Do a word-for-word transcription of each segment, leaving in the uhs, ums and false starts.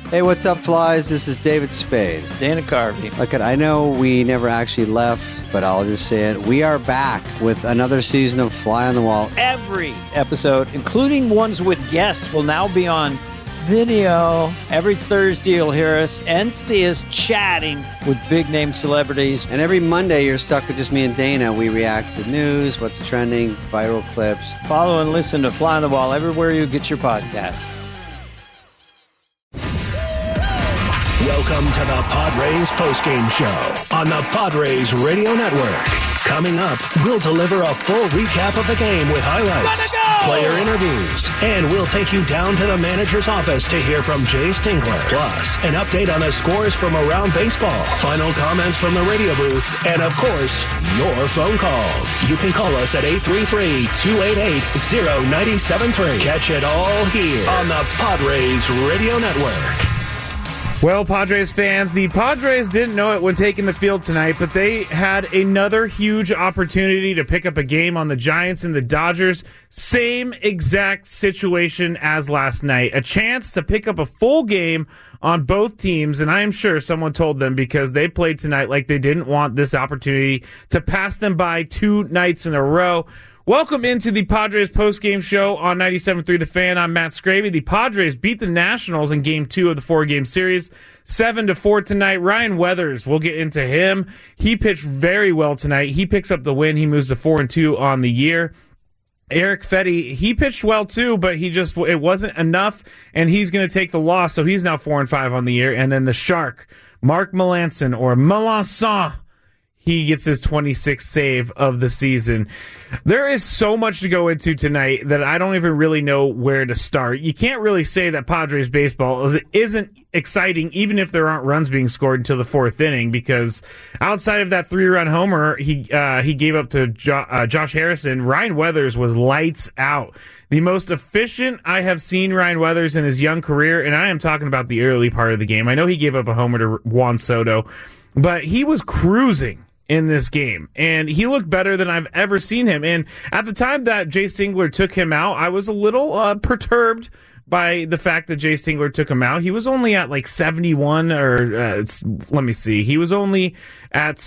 Hey, what's up, flies? This is David Spade. Dana Carvey. Look, I know we never actually left, but I'll just say it. We are back with another season of Fly on the Wall. Every episode, including ones with guests, will now be on video. Every Thursday, you'll hear us and see us chatting with big-name celebrities. And every Monday, you're stuck with just me and Dana. We react to news, what's trending, viral clips. Follow and listen to Fly on the Wall everywhere you get your podcasts. Welcome to the Padres postgame show on the Padres Radio Network. Coming up, we'll deliver a full recap of the game with highlights, go! player interviews, and we'll take you down to the manager's office to hear from Jayce Tingler. Plus, an update on the scores from around baseball, final comments from the radio booth, and of course, your phone calls. You can call us at eight three three, two eight eight, zero nine seven three. Catch it all here on the Padres Radio Network. Well, Padres fans, the Padres didn't know it when taking the field tonight, but they had another huge opportunity to pick up a game on the Giants and the Dodgers. Same exact situation as last night. A chance to pick up a full game on both teams, and I am sure someone told them because they played tonight like they didn't want this opportunity to pass them by two nights in a row. Welcome into the Padres postgame show on ninety-seven point three The Fan. I'm Matt Scraby. The Padres beat the Nationals in game two of the four-game series, seven to four tonight. Ryan Weathers, we'll get into him. He pitched very well tonight. He picks up the win. He moves to four and two on the year. Erick Fedde, he pitched well too, but he just it wasn't enough, and he's going to take the loss, so he's now four and five on the year. And then the Shark, Mark Melancon, or Melancon, he gets his twenty-sixth save of the season. There is so much to go into tonight that I don't even really know where to start. You can't really say that Padres baseball is, isn't exciting, even if there aren't runs being scored until the fourth inning, because outside of that three-run homer he uh, he gave up to jo- uh, Josh Harrison, Ryan Weathers was lights out. The most efficient I have seen Ryan Weathers in his young career, and I am talking about the early part of the game. I know he gave up a homer to Juan Soto, but he was cruising in this game, and he looked better than I've ever seen him. And at the time that Jayce Tingler took him out, I was a little uh, perturbed by the fact that Jayce Tingler took him out. He was only at like seventy-one, or uh, it's, let me see, he was only at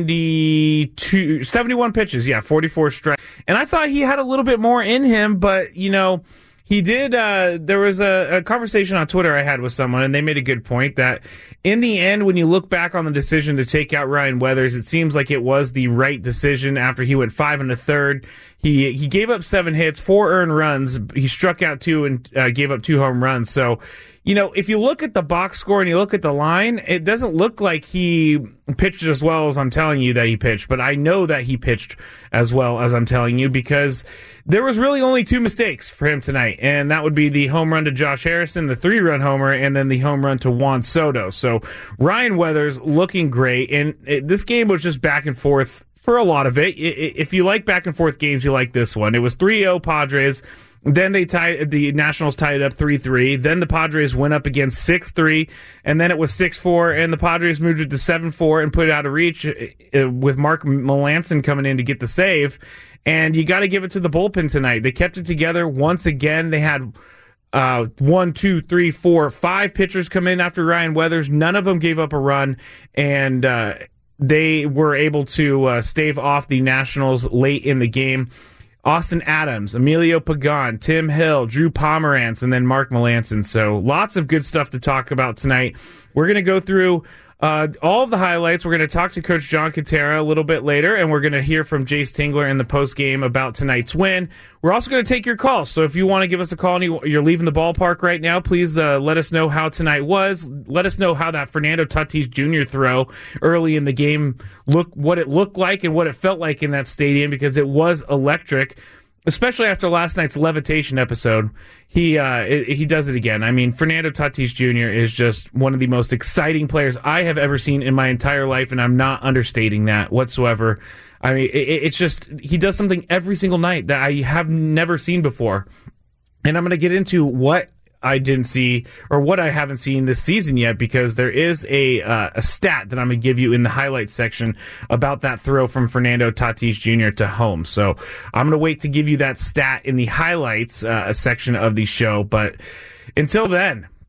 seventy-two, seventy-one pitches, yeah, forty-four strikes. And I thought he had a little bit more in him, but, you know, He did, uh, there was a, a conversation on Twitter I had with someone, and they made a good point that in the end, when you look back on the decision to take out Ryan Weathers, it seems like it was the right decision after he went five and a third. He, he gave up seven hits, four earned runs. He struck out two and uh, gave up two home runs. So, you know, if you look at the box score and you look at the line, it doesn't look like he pitched as well as I'm telling you that he pitched, but I know that he pitched as well as I'm telling you because there was really only two mistakes for him tonight, and that would be the home run to Josh Harrison, the three-run homer, and then the home run to Juan Soto. So Ryan Weathers looking great, and it, this game was just back and forth for a lot of it. If you like back and forth games, you like this one. It was three oh Padres. Then they tied, the Nationals tied it up three three. Then the Padres went up against six three, and then it was six four, and the Padres moved it to seven four and put it out of reach with Mark Melancon coming in to get the save. And you got to give it to the bullpen tonight. They kept it together once again. They had uh, one, two, three, four, five pitchers come in after Ryan Weathers. None of them gave up a run, and uh, they were able to uh, stave off the Nationals late in the game. Austin Adams, Emilio Pagan, Tim Hill, Drew Pomerantz, and then Mark Melancon. So lots of good stuff to talk about tonight. We're going to go through uh, all of the highlights. We're going to talk to Coach John Kentera a little bit later, and we're going to hear from Jayce Tingler in the postgame about tonight's win. We're also going to take your calls. So if you want to give us a call and you're leaving the ballpark right now, please uh, let us know how tonight was. Let us know how that Fernando Tatis Junior throw early in the game, look what it looked like and what it felt like in that stadium, because it was electric, especially after last night's levitation episode. He uh, it, he does it again. I mean, Fernando Tatis Junior is just one of the most exciting players I have ever seen in my entire life, and I'm not understating that whatsoever. I mean, it, it's just, he does something every single night that I have never seen before. And I'm going to get into what I didn't see or what I haven't seen this season yet, because there is a uh, a stat that I'm going to give you in the highlights section about that throw from Fernando Tatis Junior to home. So I'm going to wait to give you that stat in the highlights uh, section of the show. But until then,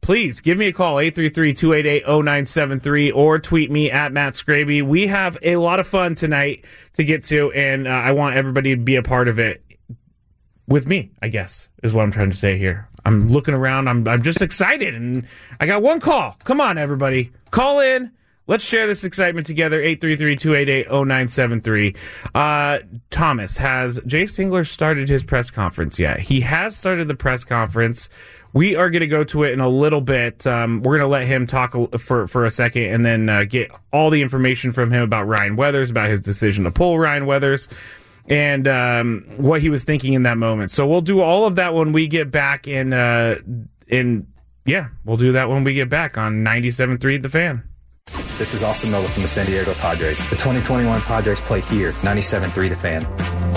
please give me a call, eight three three, two eight eight, zero nine seven three, or tweet me at Matt Scraby. We have a lot of fun tonight to get to, and uh, I want everybody to be a part of it with me, I guess, is what I'm trying to say here. I'm looking around. I'm I'm just excited, and I got one call. Come on, everybody. Call in. Let's share this excitement together. eight three three, two eight eight, zero nine seven three. Uh, Thomas, has Jay Stingler started his press conference yet? He has started the press conference. We are going to go to it in a little bit. Um, we're going to let him talk for, for a second and then uh, get all the information from him about Ryan Weathers, about his decision to pull Ryan Weathers, and um, what he was thinking in that moment. So we'll do all of that when we get back in, uh, in yeah, we'll do that when we get back on ninety-seven point three The Fan. This is Austin Miller from the San Diego Padres. The twenty twenty-one Padres play here, ninety-seven point three The Fan.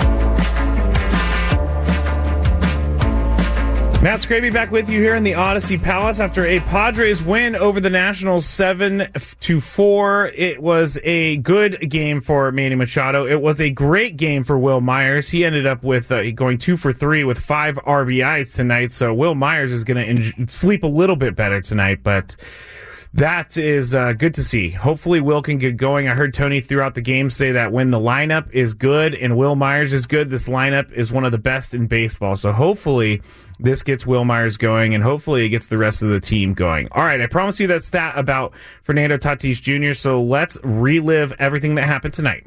Matt Scraby back with you here in the Odyssey Palace after a Padres win over the Nationals seven to four. It was a good game for Manny Machado. It was a great game for Will Myers. He ended up with uh, going two for three with five R B Is tonight. So Will Myers is going to en- sleep a little bit better tonight, but that is uh, good to see. Hopefully Will can get going. I heard Tony throughout the game say that when the lineup is good and Will Myers is good, this lineup is one of the best in baseball. So hopefully this gets Will Myers going, and hopefully it gets the rest of the team going. All right, I promised you that stat about Fernando Tatis Junior, so let's relive everything that happened tonight.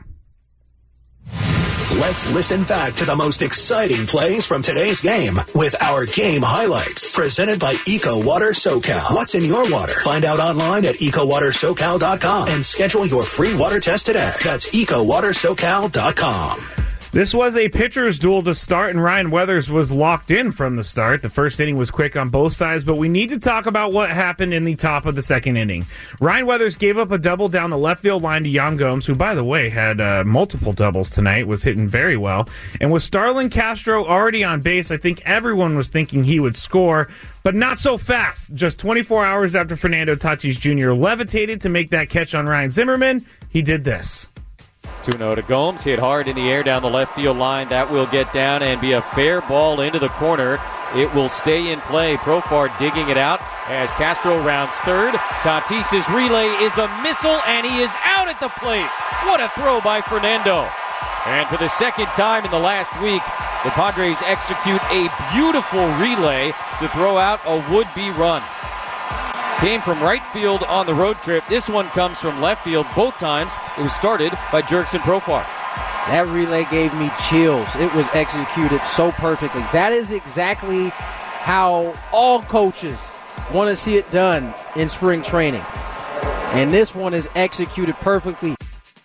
Let's listen back to the most exciting plays from today's game with our game highlights. Presented by Eco Water SoCal. What's in your water? Find out online at eco water socal dot com and schedule your free water test today. That's eco water socal dot com. This was a pitcher's duel to start, and Ryan Weathers was locked in from the start. The first inning was quick on both sides, but we need to talk about what happened in the top of the second inning. Ryan Weathers gave up a double down the left field line to Yan Gomes, who, by the way, had uh, multiple doubles tonight, was hitting very well. And with Starlin Castro already on base, I think everyone was thinking he would score, but not so fast. Just twenty-four hours after Fernando Tatis Junior levitated to make that catch on Ryan Zimmerman, he did this. two oh to Gomes, hit hard in the air down the left field line. That will get down and be a fair ball into the corner. It will stay in play. Profar digging it out as Castro rounds third. Tatis's relay is a missile, and he is out at the plate. What a throw by Fernando. And for the second time in the last week, the Padres execute a beautiful relay to throw out a would-be run. Came from right field on the road trip. This one comes from left field. Both times it was started by Jurickson Profar. That relay gave me chills. It was executed so perfectly. That is exactly how all coaches want to see it done in spring training. And this one is executed perfectly.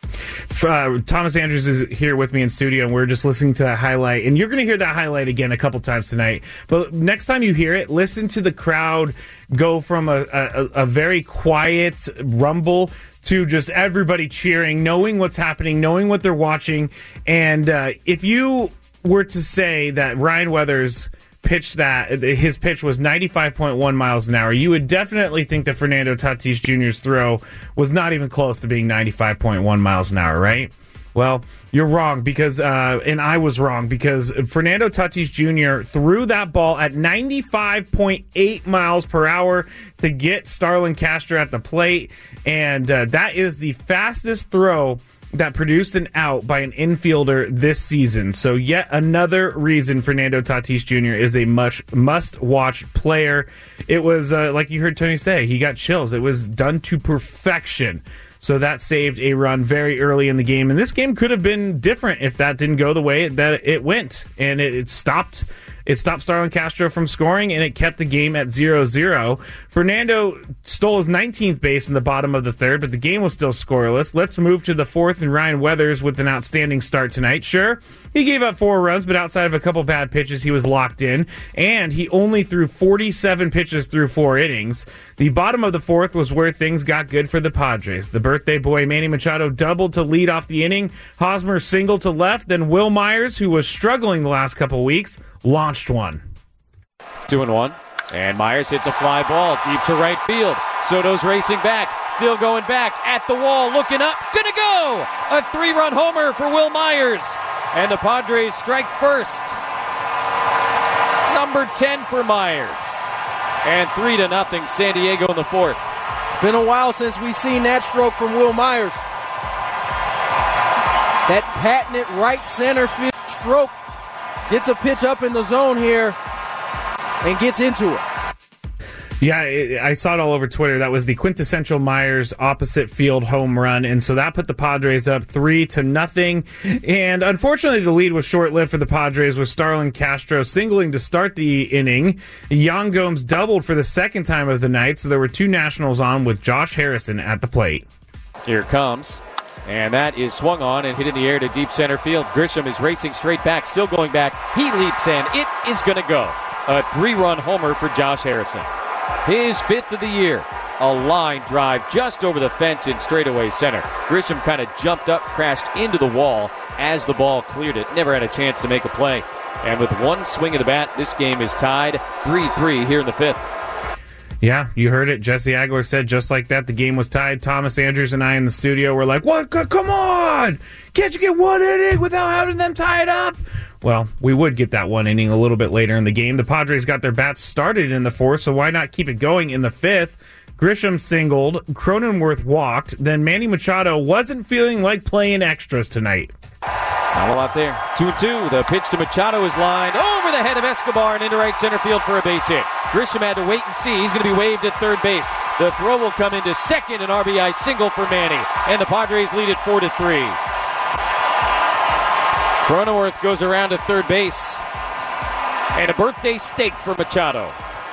Uh, Thomas Andrews is here with me in studio, and we're just listening to that highlight. And you're going to hear that highlight again a couple times tonight. But next time you hear it, listen to the crowd go from a, a, a very quiet rumble to just everybody cheering, knowing what's happening, knowing what they're watching. And uh, if you were to say that Ryan Weathers pitch that his pitch was ninety-five point one miles an hour, you would definitely think that Fernando Tatis Junior's throw was not even close to being ninety-five point one miles an hour, right? Well, you're wrong, because, uh, and I was wrong, because Fernando Tatis Junior threw that ball at ninety-five point eight miles per hour to get Starlin Castro at the plate, and uh, that is the fastest throw that produced an out by an infielder this season. So yet another reason Fernando Tatis Junior is a much must-watch player. It was, uh, like you heard Tony say, he got chills. It was done to perfection. So that saved a run very early in the game. And this game could have been different if that didn't go the way that it went. And it, it stopped it stopped Starlin Castro from scoring, and it kept the game at zero zero. Fernando stole his nineteenth base in the bottom of the third, but the game was still scoreless. Let's move to the fourth, and Ryan Weathers with an outstanding start tonight. Sure, he gave up four runs, but outside of a couple bad pitches, he was locked in, and he only threw forty-seven pitches through four innings. The bottom of the fourth was where things got good for the Padres. The birthday boy Manny Machado doubled to lead off the inning. Hosmer singled to left. Then Will Myers, who was struggling the last couple weeks, launched one. Two and one. And Myers hits a fly ball deep to right field. Soto's racing back. Still going back. At the wall. Looking up. Gonna go! A three-run homer for Will Myers. And the Padres strike first. Number ten for Myers. and three to nothing San Diego in the fourth. It's been a while since we've seen that stroke from Will Myers. That patented right center field stroke. Gets a pitch up in the zone here and gets into it. Yeah, it, I saw it all over Twitter. That was the quintessential Myers opposite field home run, and so that put the Padres up three to nothing. And unfortunately, the lead was short-lived for the Padres, with Starlin Castro singling to start the inning. Yan Gomes doubled for the second time of the night, so there were two Nationals on with Josh Harrison at the plate. Here it comes, and that is swung on and hit in the air to deep center field. Grisham is racing straight back, still going back. He leaps, and it is going to go. A three-run homer for Josh Harrison. His fifth of the year. A line drive just over the fence in straightaway center. Grisham kind of jumped up, crashed into the wall as the ball cleared it. Never had a chance to make a play. And with one swing of the bat, this game is tied three three here in the fifth. Yeah, you heard it. Jesse Agler said just like that, the game was tied. Thomas Andrews and I in the studio were like, "What? Come on! Can't you get one inning without having them tie it up?" Well, we would get that one inning a little bit later in the game. The Padres got their bats started in the fourth, so why not keep it going in the fifth? Grisham singled, Cronenworth walked, then Manny Machado wasn't feeling like playing extras tonight. Not a lot there. two two. The pitch to Machado is lined over the head of Escobar and into right center field for a base hit. Grisham had to wait and see. He's going to be waved at third base. The throw will come into second, an R B I single for Manny, and the Padres lead it four to three. Cronenworth goes around to third base. And a birthday steak for Machado.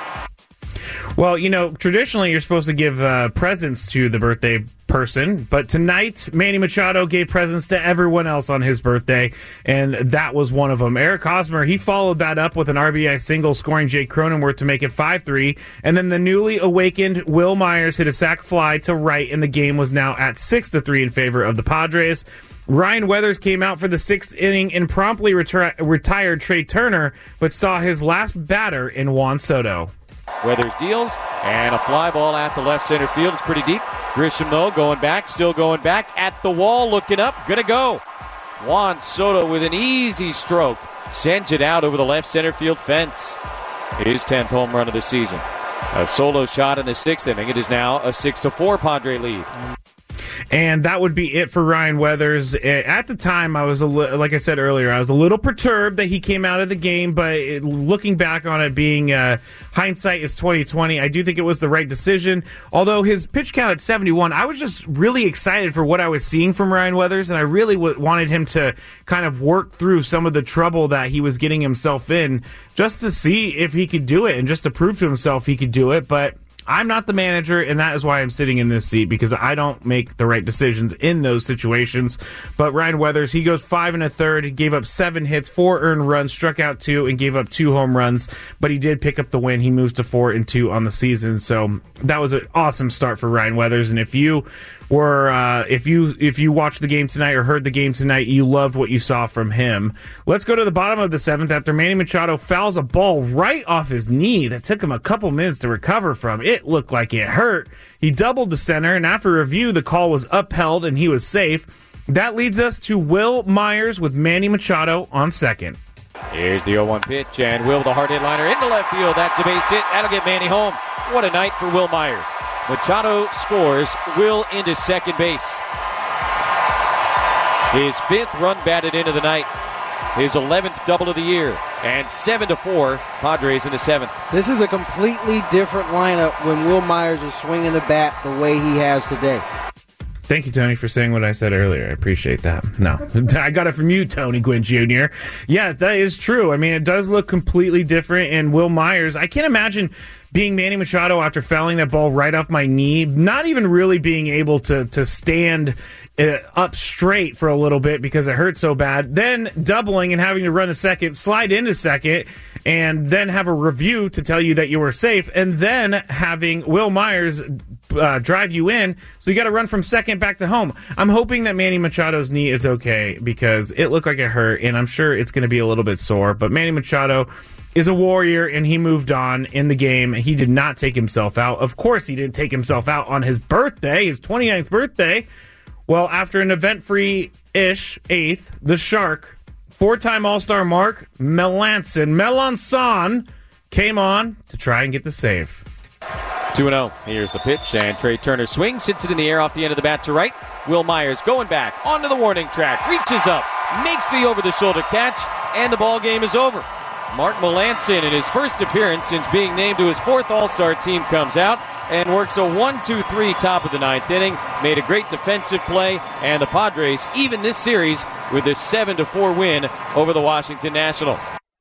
Well, you know, traditionally you're supposed to give uh, presents to the birthday person, but tonight Manny Machado gave presents to everyone else on his birthday, and that was one of them. Eric Hosmer, he followed that up with an R B I single, scoring Jake Cronenworth to make it five three, and then the newly awakened Will Myers hit a sac fly to right, and the game was now at six to three in favor of the Padres. Ryan Weathers came out for the sixth inning and promptly retri- retired Trey Turner, but saw his last batter in Juan Soto. Weathers deals, and a fly ball out to left center field. It's pretty deep. Grisham, though, going back, still going back, at the wall, looking up, gonna go. Juan Soto with an easy stroke sends it out over the left center field fence. His tenth home run of the season. A solo shot in the sixth inning. It is now a six to four Padre lead. And that would be it for Ryan Weathers. At the time, I was, a li- like I said earlier, I was a little perturbed that he came out of the game, but it, looking back on it, being uh, hindsight is twenty twenty, I do think it was the right decision. Although his pitch count at seventy-one, I was just really excited for what I was seeing from Ryan Weathers, and I really w- wanted him to kind of work through some of the trouble that he was getting himself in, just to see if he could do it, and just to prove to himself he could do it. But I'm not the manager, and that is why I'm sitting in this seat, because I don't make the right decisions in those situations. But Ryan Weathers, he goes five and a third. He gave up seven hits, four earned runs, struck out two, and gave up two home runs. But he did pick up the win. He moves to four and two on the season. So that was an awesome start for Ryan Weathers. And if you were, uh, if you if you watched the game tonight or heard the game tonight, you loved what you saw from him. Let's go to the bottom of the seventh after Manny Machado fouls a ball right off his knee that took him a couple minutes to recover from. It looked like it hurt. He doubled the center, and after review, the call was upheld and he was safe. That leads us to Will Myers with Manny Machado on second. Here's the oh one pitch, and Will, the hard hit liner into left field. That's a base hit. That'll get Manny home. What a night for Will Myers. Machado scores, Will into second base. His fifth run batted into the night. His eleventh double of the year. And seven to four, Padres in the seventh. This is a completely different lineup when Will Myers is swinging the bat the way he has today. Thank you, Tony, for saying what I said earlier. I appreciate that. No, I got it from you, Tony Gwynn Junior Yes, that is true. I mean, it does look completely different. And Will Myers, I can't imagine being Manny Machado after fouling that ball right off my knee, not even really being able to to stand uh, up straight for a little bit because it hurt so bad, then doubling and having to run a second, slide into second, and then have a review to tell you that you were safe, and then having Will Myers uh, drive you in, so you got to run from second back to home. I'm hoping that Manny Machado's knee is okay because it looked like it hurt, and I'm sure it's going to be a little bit sore, but Manny Machado is a warrior, and he moved on in the game. He did not take himself out. Of course, he didn't take himself out on his birthday, his twenty-ninth birthday. Well, after an event-free-ish eighth, the Shark, four-time All-Star Mark Melancon, Melancon came on to try and get the save. two and oh. Here's the pitch, and Trey Turner swings, hits it in the air off the end of the bat to right. Will Myers going back onto the warning track, reaches up, makes the over-the-shoulder catch, and the ball game is over. Mark Melancon, in his first appearance since being named to his fourth All-Star team, comes out and works a one two three top of the ninth inning, made a great defensive play, and the Padres even this series with a seven to four win over the Washington Nationals.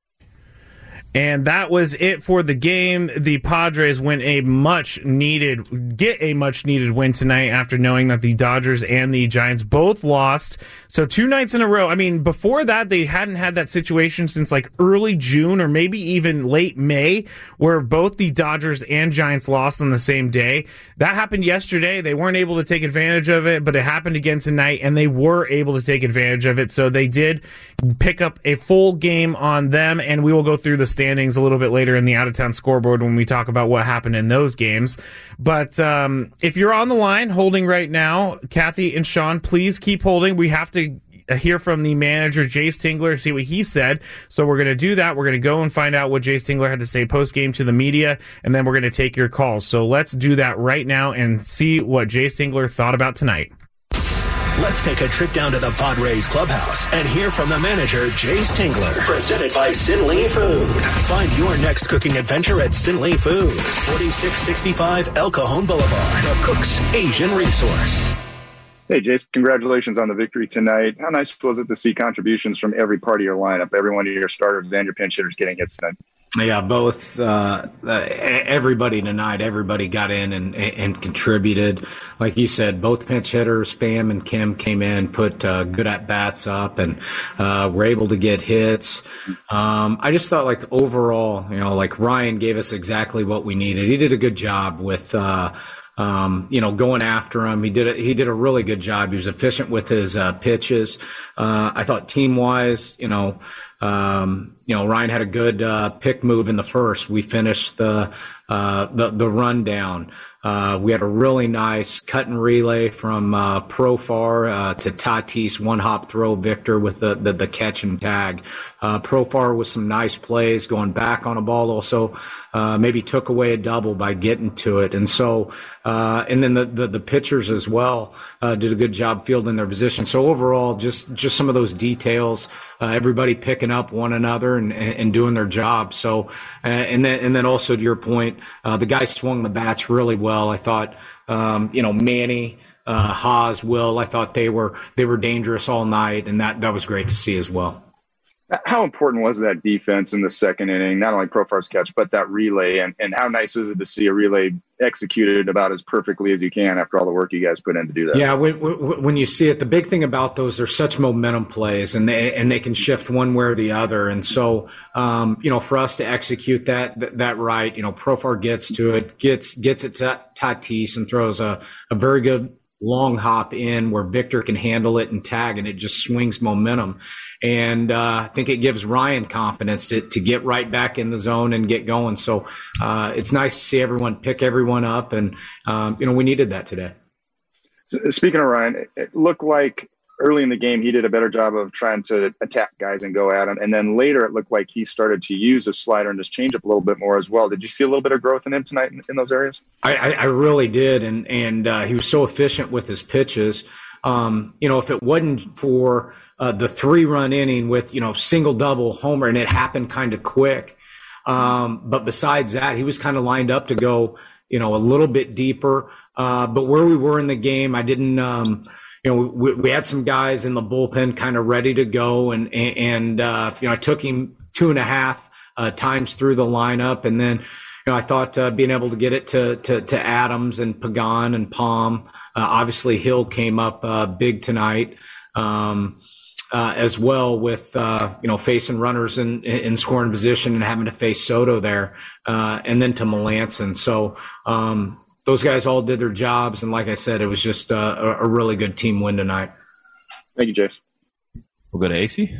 And that was it for the game. The Padres win a much needed, get a much needed win tonight after knowing that the Dodgers and the Giants both lost. So two nights in a row. I mean, before that, they hadn't had that situation since like early June or maybe even late May, where both the Dodgers and Giants lost on the same day. That happened yesterday. They weren't able to take advantage of it, but it happened again tonight, and they were able to take advantage of it. So they did pick up a full game on them, and we will go through the standings standings a little bit later in the out-of-town scoreboard when we talk about what happened in those games. But um, if you're on the line holding right now, Kathy and Sean, please keep holding. We have to hear from the manager, Jayce Tingler, see what he said. So we're going to do that. We're going to go and find out what Jayce Tingler had to say post-game to the media, and then we're going to take your calls. So let's do that right now and see what Jayce Tingler thought about tonight. Let's take a trip down to the Padres clubhouse and hear from the manager, Jayce Tingler. Presented by Sin Lee Food. Find your next cooking adventure at Sin Lee Food. forty-six sixty-five El Cajon Boulevard. The Cook's Asian Resource. Hey, Jayce, congratulations on the victory tonight. How nice was it to see contributions from every part of your lineup, every one of your starters and your pinch hitters getting hits tonight? Yeah, both. Uh, uh, everybody tonight, everybody got in and, and contributed. Like you said, both pinch hitters, Pham and Kim, came in, put uh, good at-bats up, and uh, were able to get hits. Um, I just thought, like, overall, you know, like Ryan gave us exactly what we needed. He did a good job with uh, – Um, you know, going after him. He did a, he did a really good job. He was efficient with his uh, pitches. Uh, I thought team wise, you know, um, you know, Ryan had a good uh, pick move in the first. We finished the uh, the the rundown. Uh, we had a really nice cut and relay from uh, Profar uh, to Tatis, one hop throw Victor with the, the, the catch and tag. Uh, Profar with some nice plays going back on a ball, also uh, maybe took away a double by getting to it. And so, uh, and then the, the, the pitchers as well uh, did a good job fielding their position. So overall, just, just some of those details, uh, everybody picking up one another and, and, and doing their job. So, uh, and then, and then also to your point, uh, the guys swung the bats really well. I thought, um, you know, Manny, uh, Haas, Will, I thought they were, they were dangerous all night, and that, that was great to see as well. How important was that defense in the second inning? Not only Profar's catch, but that relay, and, and how nice is it to see a relay executed about as perfectly as you can after all the work you guys put in to do that? Yeah, when, when you see it, the big thing about those, they're such momentum plays, and they and they can shift one way or the other. And so, um, you know, for us to execute that that, that right, you know, Profar gets to it, gets gets it to Tatis, and throws a, a very good long hop in where Victor can handle it and tag, and it just swings momentum. And uh, I think it gives Ryan confidence to, to get right back in the zone and get going. So uh, it's nice to see everyone pick everyone up, and um, you know, we needed that today. Speaking of Ryan, it looked like early in the game he did a better job of trying to attack guys and go at them, and then later it looked like he started to use his slider and his changeup a little bit more as well. Did you see a little bit of growth in him tonight in, in those areas? I, I, I really did, and and uh, he was so efficient with his pitches. Um, you know, if it wasn't for uh, the three-run inning with, you know, single-double homer, and it happened kind of quick. Um, but besides that, he was kind of lined up to go, you know, a little bit deeper. Uh, but where we were in the game, I didn't um, – you know, we, we had some guys in the bullpen kind of ready to go, and, and uh, you know, I took him two and a half uh, times through the lineup. And then, you know, I thought uh, being able to get it to, to, to Adams and Pagan and Palm. Uh, obviously, Hill came up uh, big tonight um, uh, as well with, uh, you know, facing runners in, in scoring position and having to face Soto there, uh, and then to Melancon. So, um, those guys all did their jobs, and like I said, it was just uh, a, a really good team win tonight. Thank you, Jayce. We'll go to A C.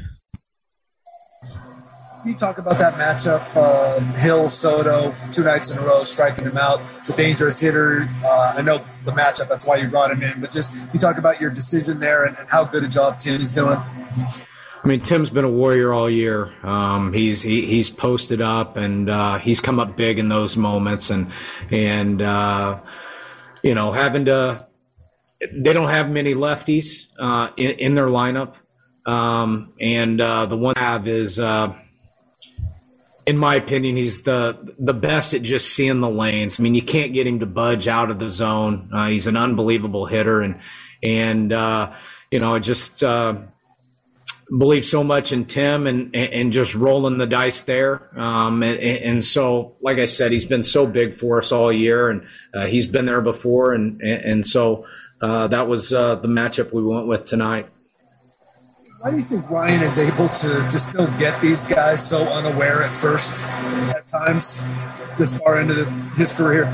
Can you talk about that matchup, uh, Hill, Soto, two nights in a row, striking him out? It's a dangerous hitter. Uh, I know the matchup, that's why you brought him in, but just you talk about your decision there and, and how good a job Tim is doing. I mean, Tim's been a warrior all year. Um, he's he, he's posted up, and uh, he's come up big in those moments. And and uh, you know, having to, they don't have many lefties uh, in, in their lineup, um, and uh, the one I have is, uh, in my opinion, he's the the best at just seeing the lanes. I mean, you can't get him to budge out of the zone. Uh, he's an unbelievable hitter, and and uh, you know, just. Uh, believe so much in Tim and and just rolling the dice there. Um, and, and so, like I said, he's been so big for us all year, and uh, he's been there before. And, and so uh, that was uh, the matchup we went with tonight. Why do you think Ryan is able to, to still get these guys so unaware at first at times this far into the, his career?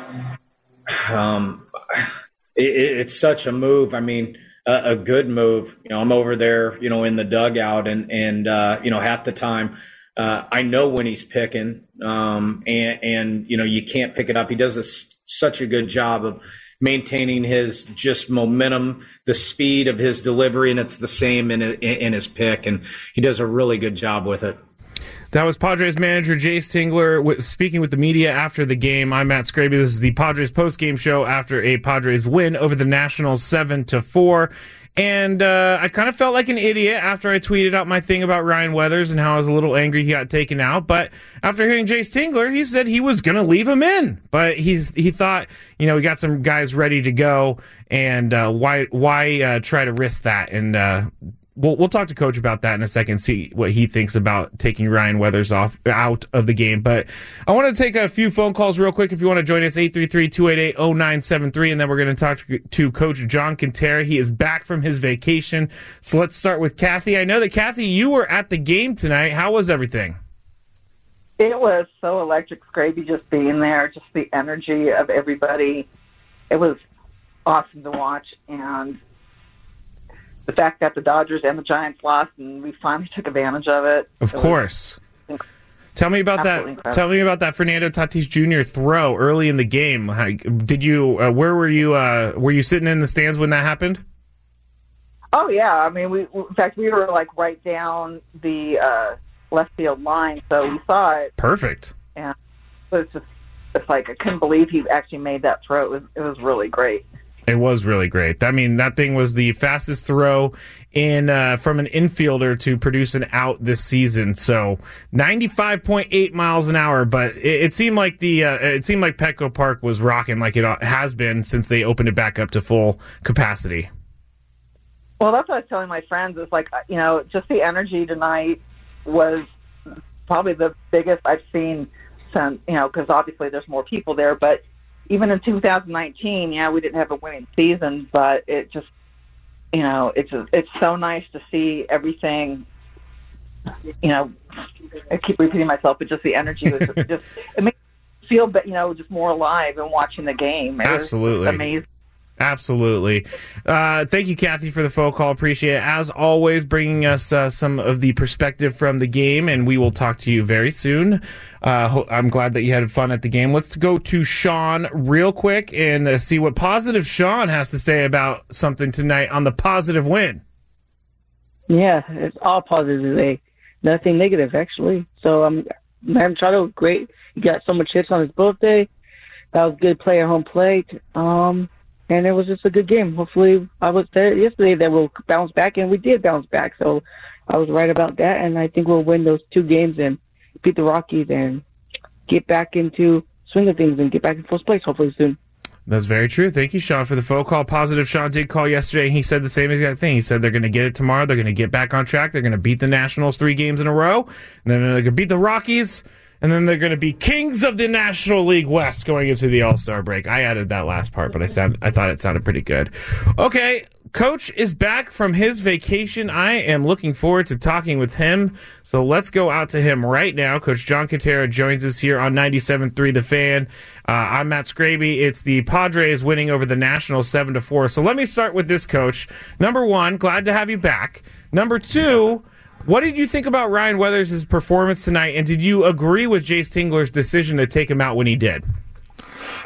Um, it, it's such a move. I mean, A, a good move. You know, I'm over there, you know, in the dugout, and and uh, you know, half the time, uh, I know when he's picking, um, and and you know, you can't pick it up. He does a, such a good job of maintaining his just momentum, the speed of his delivery, and it's the same in in his pick, and he does a really good job with it. That was Padres manager Jayce Tingler speaking with the media after the game. I'm Matt Scraby. This is the Padres post-game show after a Padres win over the Nationals seven to four. And uh, I kind of felt like an idiot after I tweeted out my thing about Ryan Weathers and how I was a little angry he got taken out. But after hearing Jayce Tingler, he said he was going to leave him in. But he's he thought, you know, we got some guys ready to go, and uh, why why uh, try to risk that? And uh We'll, we'll talk to Coach about that in a second, see what he thinks about taking Ryan Weathers off out of the game. But I want to take a few phone calls real quick. If you want to join us, eight three three, two eight eight, zero nine seven three. And then we're going to talk to, to Coach John Kentera. He is back from his vacation. So let's start with Kathy. I know that, Kathy, you were at the game tonight. How was everything? It was so electric, Scraby, just being there, just the energy of everybody. It was awesome to watch. And the fact that the Dodgers and the Giants lost, and we finally took advantage of it. Of course. Tell me about that. Incredible. Tell me about that Fernando Tatis Junior throw early in the game. How, did you? Uh, where were you? Uh, were you sitting in the stands when that happened? Oh yeah. I mean, we in fact we were like right down the uh, left field line, so we saw it. Perfect. And it was just it's like I couldn't believe he actually made that throw. It was it was really great. It was really great. I mean, that thing was the fastest throw in uh, from an infielder to produce an out this season. So ninety-five point eight miles an hour. But it, it seemed like the uh, it seemed like Petco Park was rocking like it has been since they opened it back up to full capacity. Well, that's what I was telling my friends. It's like, you know, just the energy tonight was probably the biggest I've seen since, you know, because obviously there's more people there, but even in two thousand nineteen, yeah, we didn't have a winning season, but it just, you know, it's it's so nice to see everything. You know, I keep repeating myself, but just the energy was just, just it makes me feel, you know, just more alive and watching the game. It Absolutely, was amazing. Absolutely. Uh, thank you, Kathy, for the phone call. Appreciate it. As always, bringing us uh, some of the perspective from the game, and we will talk to you very soon. Uh, I'm glad that you had fun at the game. Let's go to Sean real quick and uh, see what positive Sean has to say about something tonight on the positive win. Yeah, it's all positive today. Nothing negative, actually. So, um, Manny Machado, great. He got so much hits on his birthday. That was good play at home plate. Um... And it was just a good game. Hopefully, I was there yesterday that we'll bounce back, and we did bounce back. So I was right about that, and I think we'll win those two games and beat the Rockies and get back into swing of things and get back in first place hopefully soon. That's very true. Thank you, Sean, for the phone call. Positive Sean did call yesterday, and he said the same exact thing. He said they're going to get it tomorrow. They're going to get back on track. They're going to beat the Nationals three games in a row, and then they're going to beat the Rockies. And then they're going to be kings of the National League West going into the All-Star break. I added that last part, but I sound, I thought it sounded pretty good. Okay, Coach is back from his vacation. I am looking forward to talking with him. So let's go out to him right now. Coach John Kentera joins us here on ninety-seven point three The Fan. Uh, I'm Matt Scraby. It's the Padres winning over the Nationals seven to four. So let me start with this, Coach. Number one, glad to have you back. Number two, what did you think about Ryan Weathers' performance tonight, and did you agree with Jayce Tingler's decision to take him out when he did?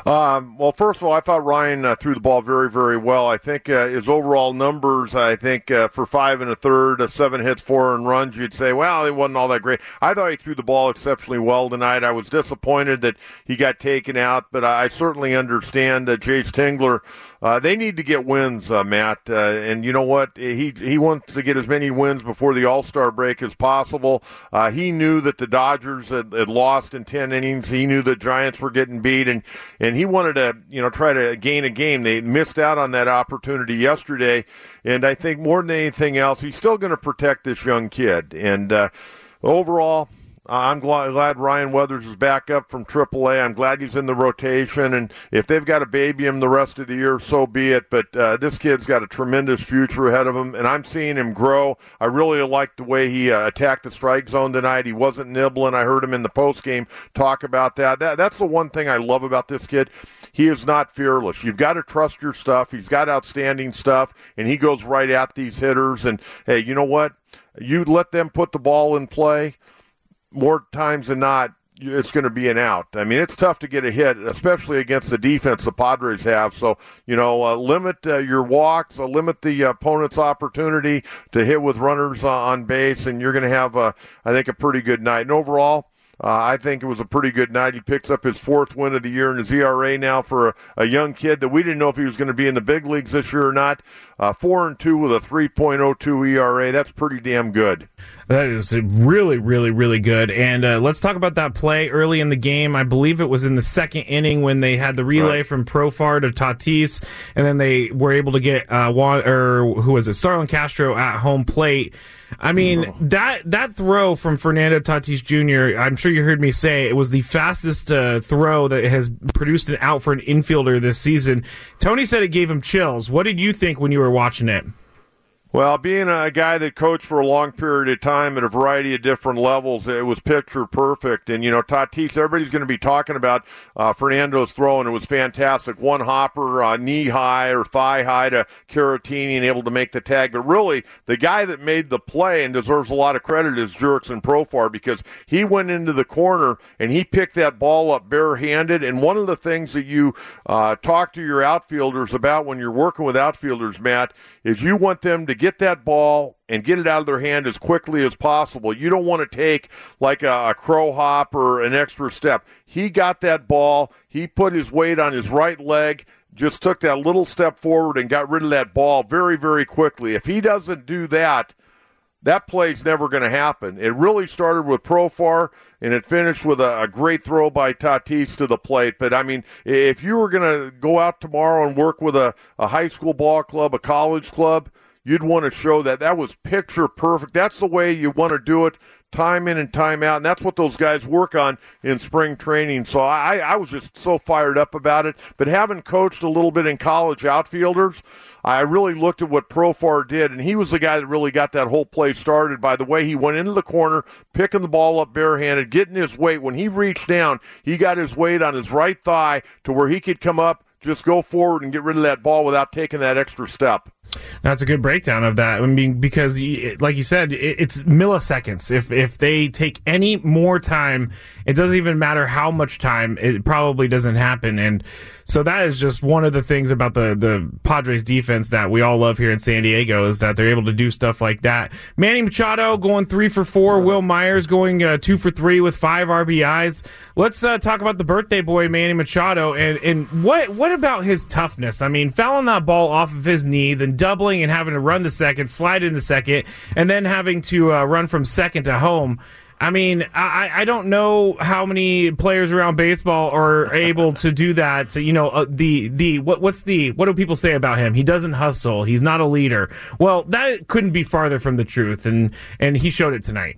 Um, well, first of all, I thought Ryan uh, threw the ball very, very well. I think uh, his overall numbers, I think uh, for five and a third, uh, seven hits, four earned runs, you'd say, well, it wasn't all that great. I thought he threw the ball exceptionally well tonight. I was disappointed that he got taken out, but I certainly understand uh, Jace Tingler. Uh, they need to get wins, uh, Matt. Uh, and you know what? He he wants to get as many wins before the All-Star break as possible. Uh, he knew that the Dodgers had, had lost in ten innings. He knew the Giants were getting beat, and, and he wanted to, you know, try to gain a game. They missed out on that opportunity yesterday, and I think more than anything else, he's still going to protect this young kid. And uh, overall, I'm glad, glad Ryan Weathers is back up from triple A. I'm glad he's in the rotation, and if they've got to baby him the rest of the year, so be it. But uh, this kid's got a tremendous future ahead of him, and I'm seeing him grow. I really like the way he uh, attacked the strike zone tonight. He wasn't nibbling. I heard him in the postgame talk about that. that. That's the one thing I love about this kid. He is not fearless. You've got to trust your stuff. He's got outstanding stuff, and he goes right at these hitters. And, hey, you know what? You let them put the ball in play, more times than not, it's going to be an out. I mean, it's tough to get a hit, especially against the defense the Padres have. So, you know, uh, limit uh, your walks, uh, limit the opponent's opportunity to hit with runners uh, on base, and you're going to have, uh, I think, a pretty good night. And overall, Uh, I think it was a pretty good night. He picks up his fourth win of the year in his E R A now for a, a young kid that we didn't know if he was going to be in the big leagues this year or not. Uh, four and two with a three point oh two E R A. That's pretty damn good. That is really, really, really good. And uh, let's talk about that play early in the game. I believe it was in the second inning when they had the relay right from Profar to Tatis, and then they were able to get uh, Juan, or who was it, Starlin Castro at home plate. I mean, oh. that that throw from Fernando Tatis Junior, I'm sure you heard me say, it was the fastest uh, throw that has produced an out for an infielder this season. Tony said it gave him chills. What did you think when you were watching it? Well, being a guy that coached for a long period of time at a variety of different levels, it was picture perfect. And, you know, Tatis, everybody's going to be talking about uh, Fernando's throw, and it was fantastic. One hopper, uh, knee high or thigh high to Caratini and able to make the tag. But really, the guy that made the play and deserves a lot of credit is Jurickson Profar, because he went into the corner and he picked that ball up barehanded. And one of the things that you uh, talk to your outfielders about when you're working with outfielders, Matt, is you want them to get that ball and get it out of their hand as quickly as possible. You don't want to take like a, a crow hop or an extra step. He got that ball. He put his weight on his right leg, just took that little step forward and got rid of that ball very, very quickly. If he doesn't do that, that play's never going to happen. It really started with Profar, and it finished with a, a great throw by Tatis to the plate. But, I mean, if you were going to go out tomorrow and work with a, a high school ball club, a college club, you'd want to show that. That was picture perfect. That's the way you want to do it, time in and time out, and that's what those guys work on in spring training. So I, I was just so fired up about it. But having coached a little bit in college outfielders, I really looked at what Profar did, and he was the guy that really got that whole play started by the way he went into the corner, picking the ball up barehanded, getting his weight. When he reached down, he got his weight on his right thigh to where he could come up, just go forward and get rid of that ball without taking that extra step. That's a good breakdown of that. I mean, because, like you said, it's milliseconds. If if they take any more time, it doesn't even matter how much time, it probably doesn't happen. And so that is just one of the things about the, the Padres defense that we all love here in San Diego, is that they're able to do stuff like that. Manny Machado going three for four. Will Myers going uh, two for three with five R B Is. Let's uh, talk about the birthday boy, Manny Machado, and, and what what about his toughness? I mean, fouling that ball off of his knee, then doubling and having to run to second, slide into second, and then having to uh, run from second to home. I mean, I, I don't know how many players around baseball are able to do that. So, you know, uh, the the what what's the what do people say about him? He doesn't hustle. He's not a leader. Well, that couldn't be farther from the truth, and and he showed it tonight.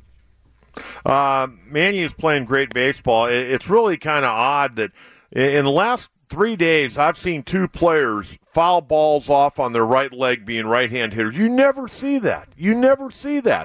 Uh, Manny is playing great baseball. It, it's really kind of odd that in the last three days I've seen two players foul balls off on their right leg being right-hand hitters. You never see that. You never see that.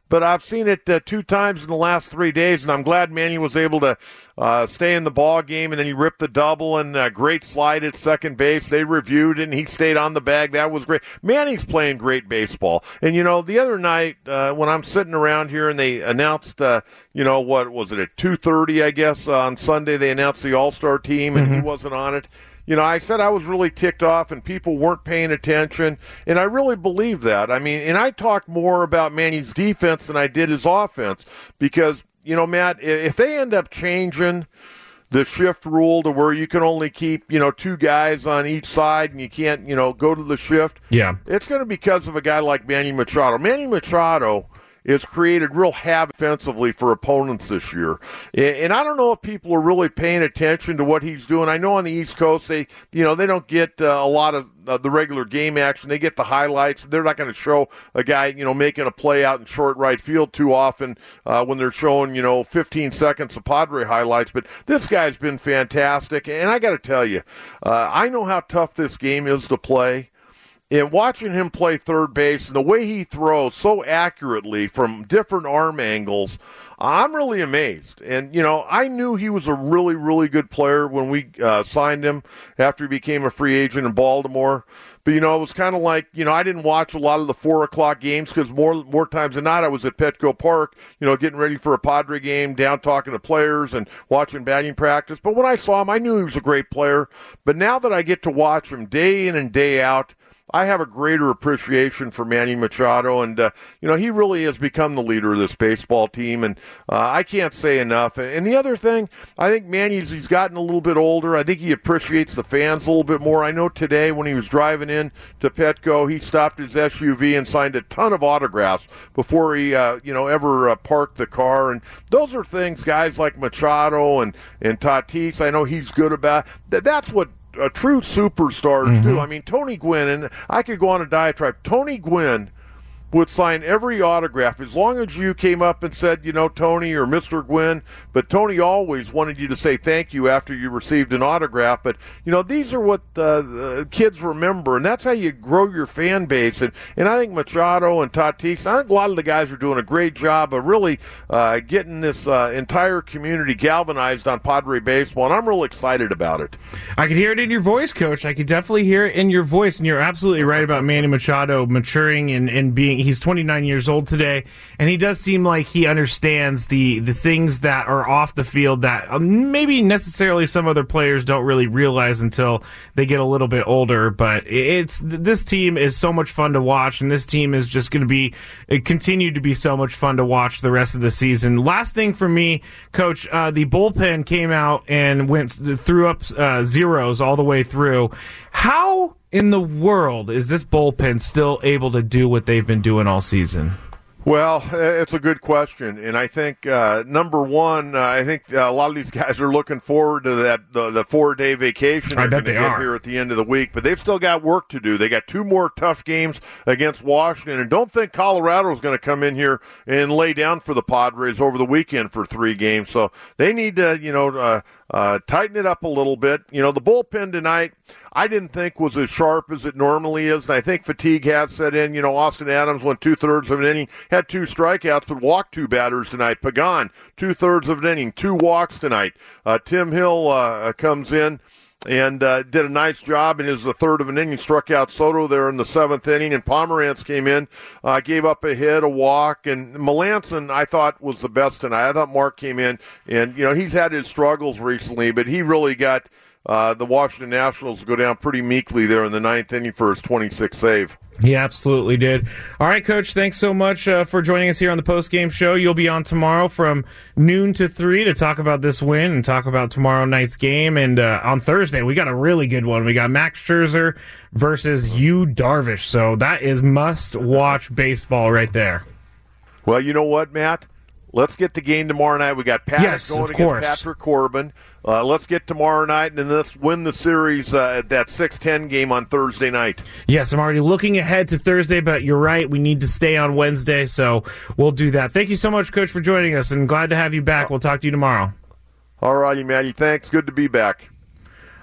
but I've seen it uh, two times in the last three days, and I'm glad Manny was able to uh, stay in the ball game, and then he ripped the double, and a great slide at second base. They reviewed it, and he stayed on the bag. That was great. Manny's playing great baseball. And, you know, the other night uh, when I'm sitting around here and they announced, uh, you know, what was it, at two thirty, I guess, uh, on Sunday, they announced the All-Star team, and mm-hmm. he wasn't on it. You know, I said I was really ticked off and people weren't paying attention, and I really believe that. I mean, and I talked more about Manny's defense than I did his offense because, you know, Matt, if they end up changing the shift rule to where you can only keep, you know, two guys on each side and you can't, you know, go to the shift, yeah, it's going to be because of a guy like Manny Machado. Manny Machado has created real havoc offensively for opponents this year. And I don't know if people are really paying attention to what he's doing. I know on the East Coast, they, you know, they don't get uh, a lot of uh, the regular game action. They get the highlights. They're not going to show a guy, you know, making a play out in short right field too often uh, when they're showing, you know, fifteen seconds of Padre highlights. But this guy's been fantastic. And I got to tell you, uh, I know how tough this game is to play. And watching him play third base and the way he throws so accurately from different arm angles, I'm really amazed. And, you know, I knew he was a really, really good player when we uh, signed him after he became a free agent in Baltimore. But, you know, it was kind of like, you know, I didn't watch a lot of the four o'clock games because more more times than not I was at Petco Park, you know, getting ready for a Padre game, down talking to players and watching batting practice. But when I saw him, I knew he was a great player. But now that I get to watch him day in and day out, I have a greater appreciation for Manny Machado, and, uh, you know, he really has become the leader of this baseball team, and uh, I can't say enough. And the other thing, I think Manny's he's gotten a little bit older. I think he appreciates the fans a little bit more. I know today when he was driving in to Petco, he stopped his S U V and signed a ton of autographs before he, uh, you know, ever uh, parked the car. And those are things guys like Machado and, and Tatis, I know he's good about. That's what Uh, true superstars mm-hmm. do. I mean, Tony Gwynn, and I could go on a diatribe. Tony Gwynn would sign every autograph as long as you came up and said, you know, Tony or Mister Gwynn. But Tony always wanted you to say thank you after you received an autograph. But, you know, these are what uh, the kids remember, and that's how you grow your fan base. And, and I think Machado and Tatis, I think a lot of the guys are doing a great job of really uh, getting this uh, entire community galvanized on Padre baseball, and I'm real excited about it. I could hear it in your voice, Coach. I could definitely hear it in your voice, and you're absolutely right about Manny Machado maturing and, and being he's twenty-nine years old today, and he does seem like he understands the the things that are off the field that um, maybe necessarily some other players don't really realize until they get a little bit older. But it's this team is so much fun to watch, and this team is just going to be it continue to be so much fun to watch the rest of the season. Last thing for me, Coach, uh, the bullpen came out and went threw up uh, zeros all the way through. How in the world is this bullpen still able to do what they've been doing all season? Well, it's a good question, and I think uh, number one, uh, I think a lot of these guys are looking forward to that the, the four-day vacation they're going to get are. here at the end of the week. But they've still got work to do. They got two more tough games against Washington, and don't think Colorado is going to come in here and lay down for the Padres over the weekend for three games. So they need to, you know, uh, uh, tighten it up a little bit. You know, the bullpen tonight, I didn't think was as sharp as it normally is, and I think fatigue has set in. You know, Austin Adams went two-thirds of an inning, had two strikeouts, but walked two batters tonight. Pagan, two-thirds of an inning, two walks tonight. Uh, Tim Hill uh, comes in and uh, did a nice job in his the third of an inning, struck out Soto there in the seventh inning, and Pomerantz came in, uh, gave up a hit, a walk, and Melanson I thought was the best tonight. I thought Mark came in, and, you know, he's had his struggles recently, but he really got Uh, the Washington Nationals go down pretty meekly there in the ninth inning for his twenty-sixth save. He absolutely did. All right, Coach, thanks so much uh, for joining us here on the post-game show. You'll be on tomorrow from noon to three to talk about this win and talk about tomorrow night's game. And uh, on Thursday, we got a really good one. We got Max Scherzer versus Yu Darvish. So that is must-watch baseball right there. Well, you know what, Matt? Let's get the game tomorrow night. We got Patrick yes, going of against course. Patrick Corbin. Uh, let's get tomorrow night, and then let's win the series uh, at that six ten game on Thursday night. Yes, I'm already looking ahead to Thursday, but you're right. We need to stay on Wednesday, so we'll do that. Thank you so much, Coach, for joining us, and glad to have you back. We'll talk to you tomorrow. All righty, Matty. Thanks. Good to be back.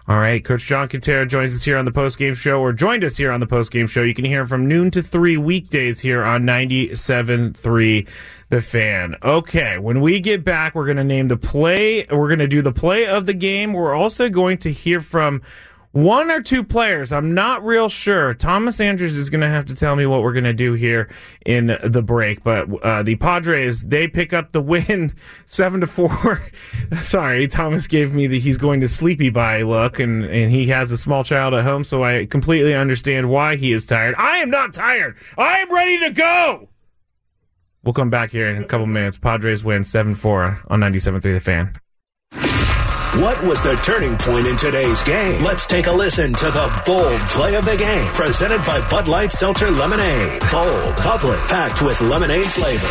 All right, Coach John Quintero joins us here on the postgame show, or joined us here on the postgame show. You can hear him from noon to three weekdays here on ninety-seven point three The Fan. Okay, when we get back, we're going to name the play. We're going to do the play of the game. We're also going to hear from one or two players. I'm not real sure. Thomas Andrews is going to have to tell me what we're going to do here in the break. But uh, the Padres, they pick up the win seven to four. Sorry, Thomas gave me the he's going to sleepy bye look, and, and he has a small child at home, so I completely understand why he is tired. I am not tired. I am ready to go. We'll come back here in a couple minutes. Padres win seven four on ninety-seven point three The Fan. What was the turning point in today's game? Let's take a listen to the bold play of the game, presented by Bud Light Seltzer Lemonade. Bold, bubbly, packed with lemonade flavor.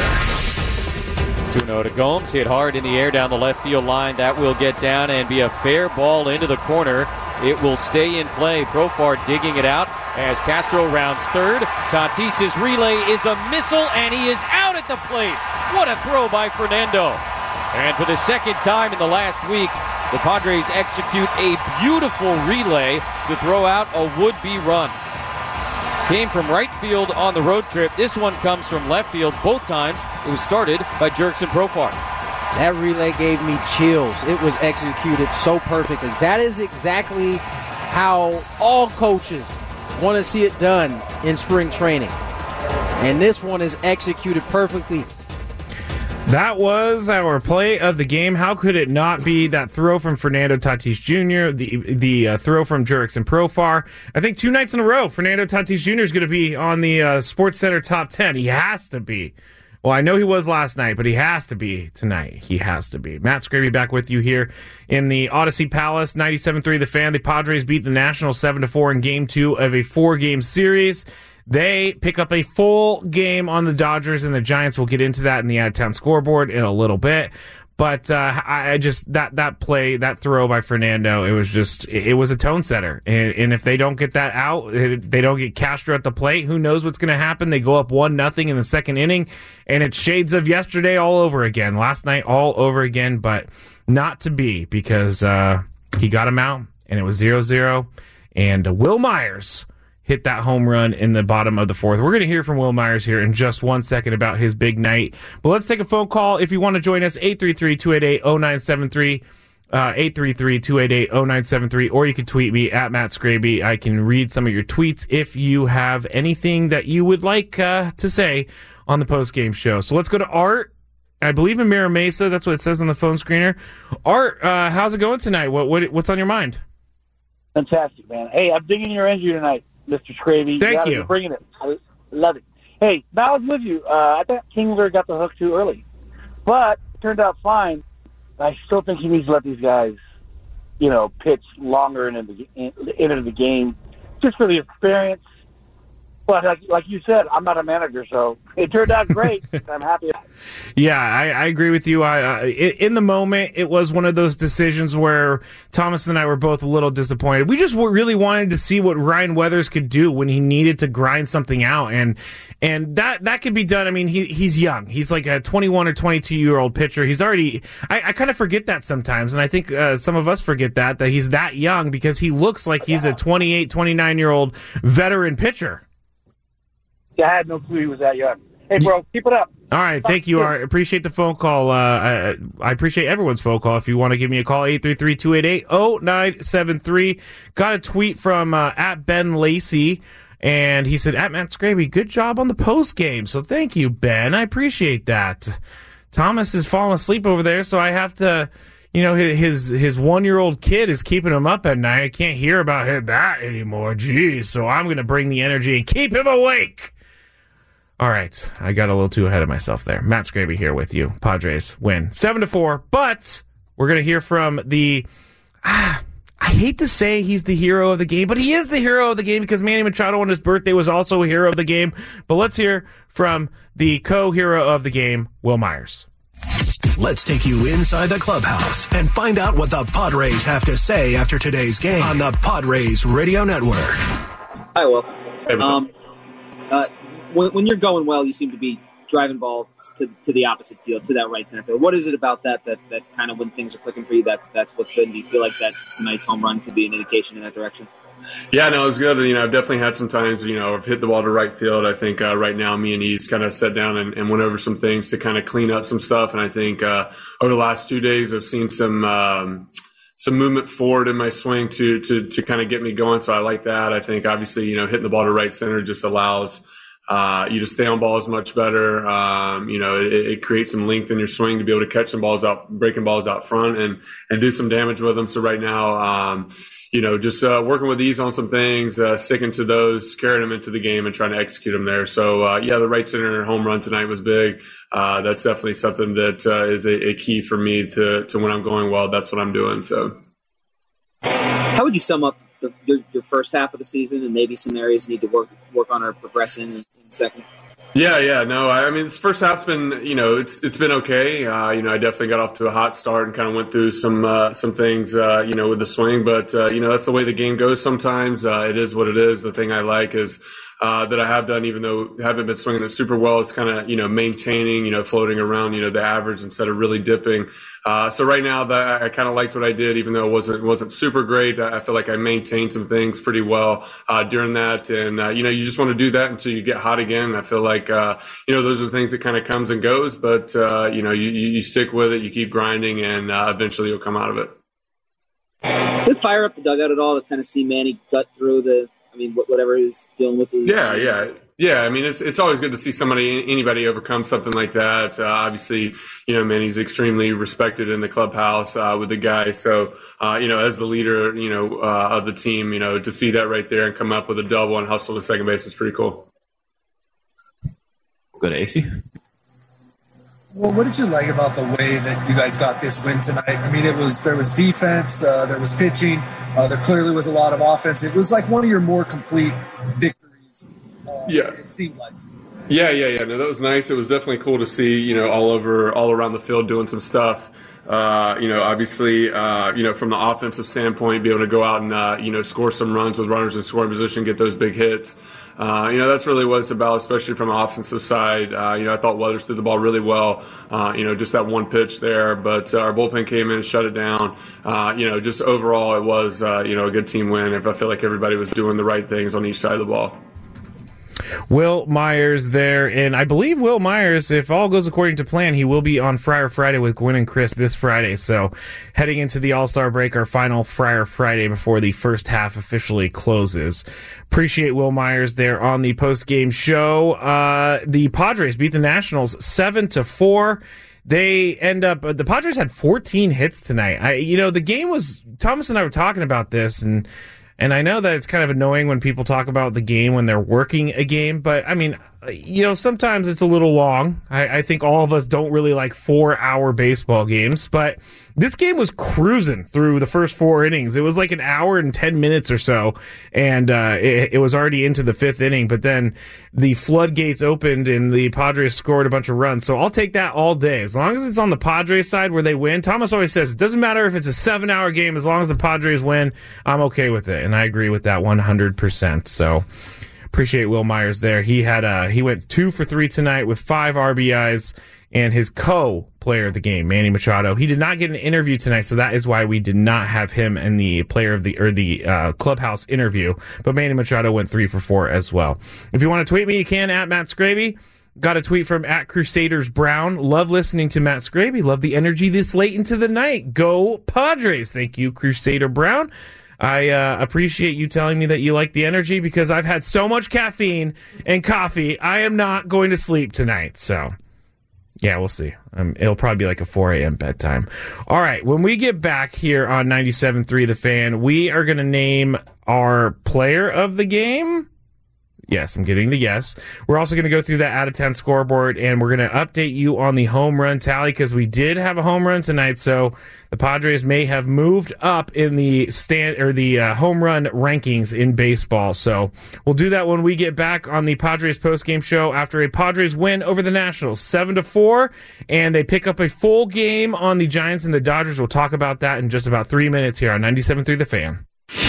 two oh to Gomes, hit hard in the air down the left field line. That will get down and be a fair ball into the corner. It will stay in play. Profar digging it out as Castro rounds third. Tatis's relay is a missile, and he is out at the plate. What a throw by Fernando. And for the second time in the last week, the Padres execute a beautiful relay to throw out a would-be run. Came from right field on the road trip. This one comes from left field. Both times it was started by Jurickson Profar. That relay gave me chills. It was executed so perfectly. That is exactly how all coaches want to see it done in spring training. And this one is executed perfectly. That was our play of the game. How could it not be that throw from Fernando Tatis Junior, the the uh, throw from Jurickson Profar? I think two nights in a row, Fernando Tatis Junior is going to be on the uh, Sports Center top ten. He has to be. Well, I know he was last night, but he has to be tonight. He has to be. Matt Scraby back with you here in the Odyssey Palace, ninety-seven point three The Fan. The Padres beat the Nationals seven to four in game two of a four-game series. They pick up a full game on the Dodgers, and the Giants will get into that in the out-of-town scoreboard in a little bit. But uh, I just that that play, that throw by Fernando, it was just it was a tone setter. And, and if they don't get that out, they don't get Castro at the plate, who knows what's going to happen? They go up one nothing in the second inning, and it's shades of yesterday all over again. Last night all over again, but not to be, because uh, he got him out, and it was zero zero. And uh, Will Myers hit that home run in the bottom of the fourth. We're going to hear from Will Myers here in just one second about his big night. But let's take a phone call. If you want to join us, eight three three, two eight eight, zero nine seven three, uh, eight three three, two eight eight, zero nine seven three, or you can tweet me at Matt Scraby. I can read some of your tweets if you have anything that you would like uh, to say on the post-game show. So let's go to Art. I believe in Mira Mesa. That's what it says on the phone screener. Art, uh, how's it going tonight? What, what What's on your mind? Fantastic, man. Hey, I'm digging your energy tonight, Mister Scraby. Thank you. you. You're bringing it. I love it. Hey, I was with you. Uh, I thought Kingler got the hook too early, but it turned out fine. I still think he needs to let these guys, you know, pitch longer into the into the game, just for the experience. But like, like you said, I'm not a manager, so it turned out great. I'm happy. Yeah, I, I agree with you. I, I in the moment, it was one of those decisions where Thomas and I were both a little disappointed. We just really wanted to see what Ryan Weathers could do when he needed to grind something out, and and that that could be done. I mean, he he's young. He's like a twenty-one or twenty-two year old pitcher. He's already. I, I kind of forget that sometimes, and I think uh, some of us forget that that he's that young, because he looks like he's a twenty-eight, twenty-nine year old veteran pitcher. Yeah, I had no clue he was that young. Hey, bro, keep it up. All right, thank you, Art. Appreciate the phone call. Uh, I, I appreciate everyone's phone call. If you want to give me a call, eight three three, two eight eight, zero nine seven three. Got a tweet from uh, at Ben Lacey, and he said, at Matt Scraby, good job on the post game. So thank you, Ben. I appreciate that. Thomas is falling asleep over there, so I have to, you know, his his one-year-old kid is keeping him up at night. I can't hear about that anymore. Jeez, so I'm going to bring the energy and keep him awake. All right, I got a little too ahead of myself there. Matt Scraby here with you. Padres win seven to four, but we're going to hear from the ah, I hate to say he's the hero of the game, but he is the hero of the game, because Manny Machado on his birthday was also a hero of the game. But let's hear from the co-hero of the game, Will Myers. Let's take you inside the clubhouse and find out what the Padres have to say after today's game on the Padres Radio Network. Hi, Will. Um, uh, when, when you're going well, you seem to be driving balls to, to the opposite field, to that right center field. What is it about that that, that kind of when things are clicking for you, that's that's what's good? And do you feel like that tonight's home run could be an indication in that direction? Yeah, no, it was good. You know, I've definitely had some times, you know, I've hit the ball to right field. I think uh, right now me and East kind of sat down and, and went over some things to kind of clean up some stuff. And I think uh, over the last two days I've seen some um, some movement forward in my swing to to to kind of get me going. So I like that. I think obviously, you know, hitting the ball to right center just allows uh, you to stay on balls much better. Um, you know, it, it creates some length in your swing to be able to catch some balls out, breaking balls out front and, and do some damage with them. So right now, um, you know, just uh, working with Ease on some things, uh, sticking to those, carrying them into the game and trying to execute them there. So, uh, yeah, the right center home run tonight was big. Uh, that's definitely something that uh, is a, a key for me to, to when I'm going well, that's what I'm doing. So, how would you sum up the, your, your first half of the season and maybe some areas you need to work work on or progress in in, in second? Yeah, yeah, no, I mean, this first half's been, you know, it's it's been okay. Uh, you know, I definitely got off to a hot start and kind of went through some uh, some things, uh, you know, with the swing. But, uh, you know, that's the way the game goes sometimes. Uh, it is what it is. The thing I like is uh, that I have done, even though I haven't been swinging it super well, is kind of, you know, maintaining, you know, floating around, you know, the average instead of really dipping. Uh, so right now that I kind of liked what I did, even though it wasn't wasn't super great. I feel like I maintained some things pretty well uh, during that, and uh, you know, you just want to do that until you get hot again. I feel like uh, you know, those are things that kind of comes and goes, but uh, you know, you, you stick with it, you keep grinding, and uh, eventually you'll come out of it. Does it fire up the dugout at all to kind of see Manny gut through the? I mean, whatever he's dealing with. Is, yeah, yeah. Yeah, I mean, it's it's always good to see somebody, anybody overcome something like that. Uh, obviously, you know, Manny's extremely respected in the clubhouse uh, with the guys. So, uh, you know, as the leader, you know, uh, of the team, you know, to see that right there and come up with a double and hustle to second base is pretty cool. Go to A C. Well, what did you like about the way that you guys got this win tonight? I mean, it was there was defense, uh, there was pitching, uh, there clearly was a lot of offense. It was like one of your more complete victories. Uh, yeah, it seemed like. Yeah, yeah, yeah. No, that was nice. It was definitely cool to see, you know, all over, all around the field doing some stuff. Uh, you know, obviously, uh, you know, from the offensive standpoint, be able to go out and, uh, you know, score some runs with runners in scoring position, get those big hits. Uh, you know, that's really what it's about, especially from the offensive side. Uh, you know, I thought Weathers threw the ball really well, uh, you know, just that one pitch there. But uh, our bullpen came in and shut it down. Uh, you know, just overall, it was, uh, you know, a good team win. If I feel like everybody was doing the right things on each side of the ball. Will Myers there, and I believe Will Myers, if all goes according to plan, he will be on Friar Friday with Gwen and Chris this Friday. So heading into the All-Star break, our final Friar Friday before the first half officially closes. Appreciate Will Myers there on the post-game show. Uh, the Padres beat the Nationals seven to four. They end up, uh, the Padres had fourteen hits tonight. I, you know, the game was, Thomas and I were talking about this, and And I know that it's kind of annoying when people talk about the game when they're working a game, but I mean, you know, sometimes it's a little long. I, I think all of us don't really like four-hour baseball games, but this game was cruising through the first four innings. It was like an hour and ten minutes or so, and uh, it, it was already into the fifth inning, but then the floodgates opened and the Padres scored a bunch of runs. So I'll take that all day. As long as it's on the Padres side where they win. Thomas always says it doesn't matter if it's a seven-hour game. As long as the Padres win, I'm okay with it, and I agree with that one hundred percent. So appreciate Will Myers there. He had uh, he went two for three tonight with five R B Is, and his co-player of the game, Manny Machado, he did not get an interview tonight, so that is why we did not have him in the player of the or the uh, clubhouse interview. But Manny Machado went three for four as well. If you want to tweet me, you can at Matt Scraby. Got a tweet from at Crusaders Brown. Love listening to Matt Scraby. Love the energy this late into the night. Go Padres! Thank you, Crusader Brown. I uh, appreciate you telling me that you like the energy because I've had so much caffeine and coffee. I am not going to sleep tonight. So, yeah, we'll see. Um, it'll probably be like a four a.m. bedtime. All right, when we get back here on ninety-seven point three The Fan, we are going to name our player of the game. Yes, I'm getting the yes. We're also going to go through that out of ten scoreboard, and we're going to update you on the home run tally because we did have a home run tonight. So the Padres may have moved up in the stand or the uh, home run rankings in baseball. So we'll do that when we get back on the Padres postgame show after a Padres win over the Nationals, seven to four, and they pick up a full game on the Giants and the Dodgers. We'll talk about that in just about three minutes here on ninety-seven point three The Fan.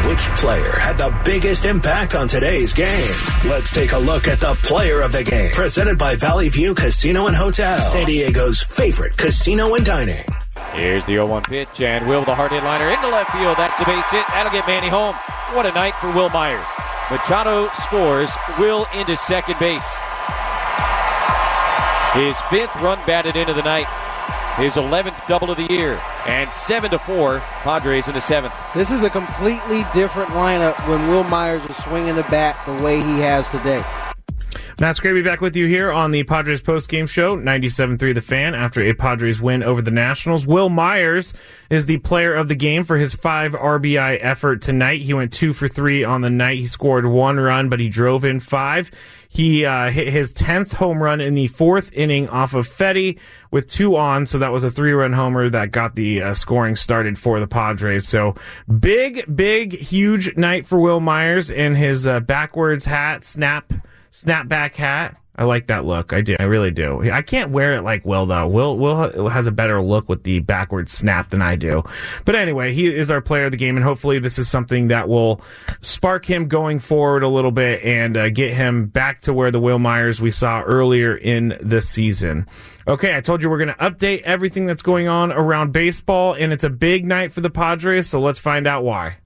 Which player had the biggest impact on today's game? Let's take a look at the player of the game. Presented by Valley View Casino and Hotel, San Diego's favorite casino and dining. Here's the oh one pitch, and Will, the hard hit liner into left field. That's a base hit. That'll get Manny home. What a night for Will Myers. Machado scores. Will into second base. His fifth run batted into the night. His eleventh double of the year. And seven to four, Padres in the seventh. This is a completely different lineup when Will Myers was swinging the bat the way he has today. Matt Scraby back with you here on the Padres postgame show, ninety-seven point three The Fan, after a Padres win over the Nationals. Will Myers is the player of the game for his five R B I effort tonight. He went two for three on the night. He scored one run, but he drove in five. He uh, hit his tenth home run in the fourth inning off of Fetty with two on, so that was a three-run homer that got the uh, scoring started for the Padres. So big, big, huge night for Will Myers in his uh, backwards hat, snap Snapback hat. I like that look. I do. I really do. I can't wear it like Will, though. Will Will has a better look with the backwards snap than I do. But anyway, he is our player of the game, and hopefully this is something that will spark him going forward a little bit and uh, get him back to where the Will Myers we saw earlier in the season. Okay, I told you we're going to update everything that's going on around baseball, and it's a big night for the Padres, so let's find out why.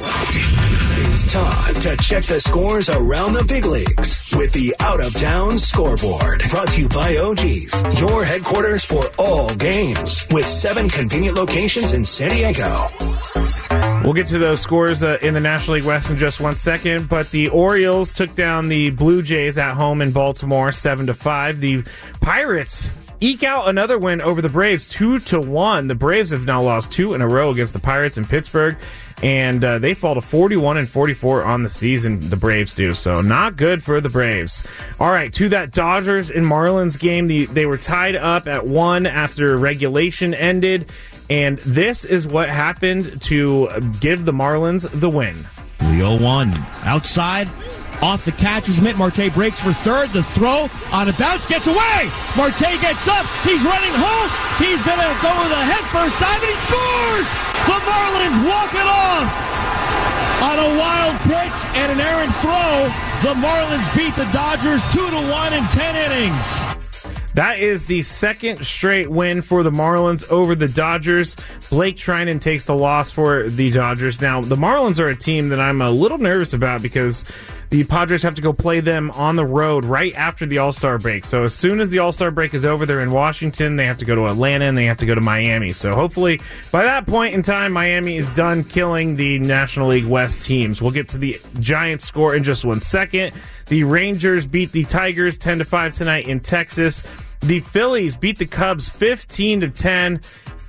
It's time to check the scores around the big leagues with the Out of Town Scoreboard. Brought to you by O G's, your headquarters for all games, with seven convenient locations in San Diego. We'll get to those scores uh, in the National League West in just one second, but the Orioles took down the Blue Jays at home in Baltimore, seven to five. The Pirates eke out another win over the Braves, two to one. The Braves have now lost two in a row against the Pirates in Pittsburgh, and uh, they fall to forty-one and forty-four on the season. The Braves do, so not good for the Braves. All right, to that Dodgers and Marlins game, the, they were tied up at one after regulation ended, and this is what happened to give the Marlins the win. The oh one outside. Off the catcher's mitt, Marte breaks for third. The throw on a bounce gets away. Marte gets up. He's running home. He's going to go with a head-first dive, and he scores! The Marlins walk it off on a wild pitch and an errant throw. The Marlins beat the Dodgers two to one in ten innings. That is the second straight win for the Marlins over the Dodgers. Blake Treinen takes the loss for the Dodgers. Now, the Marlins are a team that I'm a little nervous about because the Padres have to go play them on the road right after the All-Star break. So as soon as the All-Star break is over, they're in Washington. They have to go to Atlanta, and they have to go to Miami. So hopefully by that point in time, Miami is done killing the National League West teams. We'll get to the Giants score in just one second. The Rangers beat the Tigers ten to five tonight in Texas. The Phillies beat the Cubs fifteen to ten.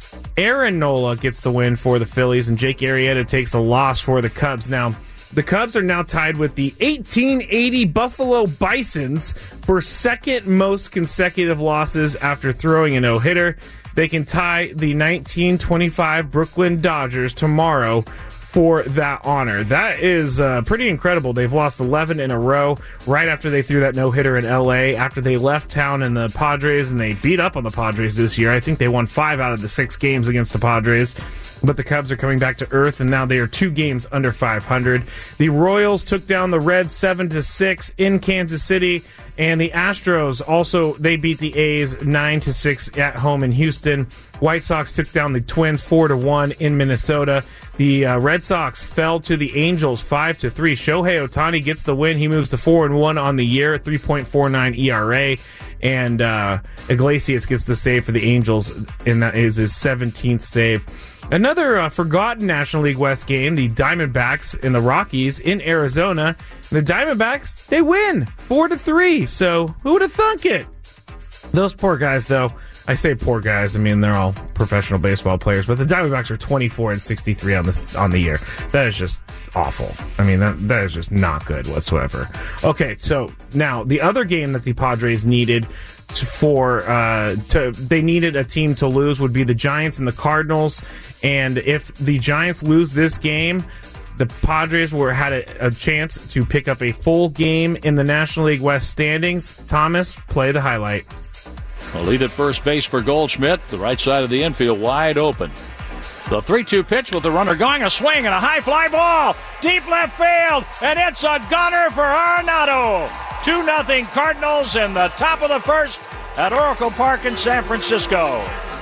Aaron Nola gets the win for the Phillies, and Jake Arrieta takes the loss for the Cubs. Now, the Cubs are now tied with the eighteen eighty Buffalo Bisons for second most consecutive losses after throwing a no-hitter. They can tie the nineteen twenty-five Brooklyn Dodgers tomorrow for that honor. That is uh, pretty incredible. They've lost eleven in a row right after they threw that no-hitter in L A, after they left town in the Padres, and they beat up on the Padres this year. I think they won five out of the six games against the Padres. But the Cubs are coming back to earth, and now they are two games under five hundred. The Royals took down the Reds seven to six in Kansas City, and the Astros also, they beat the A's nine to six at home in Houston. White Sox took down the Twins four to one in Minnesota. The uh, Red Sox fell to the Angels five to three. Shohei Ohtani gets the win. He moves to four and one on the year, three point four nine E R A. And uh, Iglesias gets the save for the Angels, and that is his seventeenth save. Another uh, forgotten National League West game, the Diamondbacks and the Rockies in Arizona. The Diamondbacks, they win four to three. So who would have thunk it? Those poor guys, though. I say poor guys. I mean, they're all professional baseball players, but the Diamondbacks are twenty-four and sixty-three on this on the year. That is just awful. I mean, that that is just not good whatsoever. Okay, so now the other game that the Padres needed to, for uh, to they needed a team to lose would be the Giants and the Cardinals. And if the Giants lose this game, the Padres were had a, a chance to pick up a full game in the National League West standings. Thomas, play the highlight. A lead at first base for Goldschmidt. The right side of the infield wide open. The three two pitch with the runner going, a swing and a high fly ball. Deep left field, and it's a gunner for Arenado. two nothing Cardinals in the top of the first at Oracle Park in San Francisco.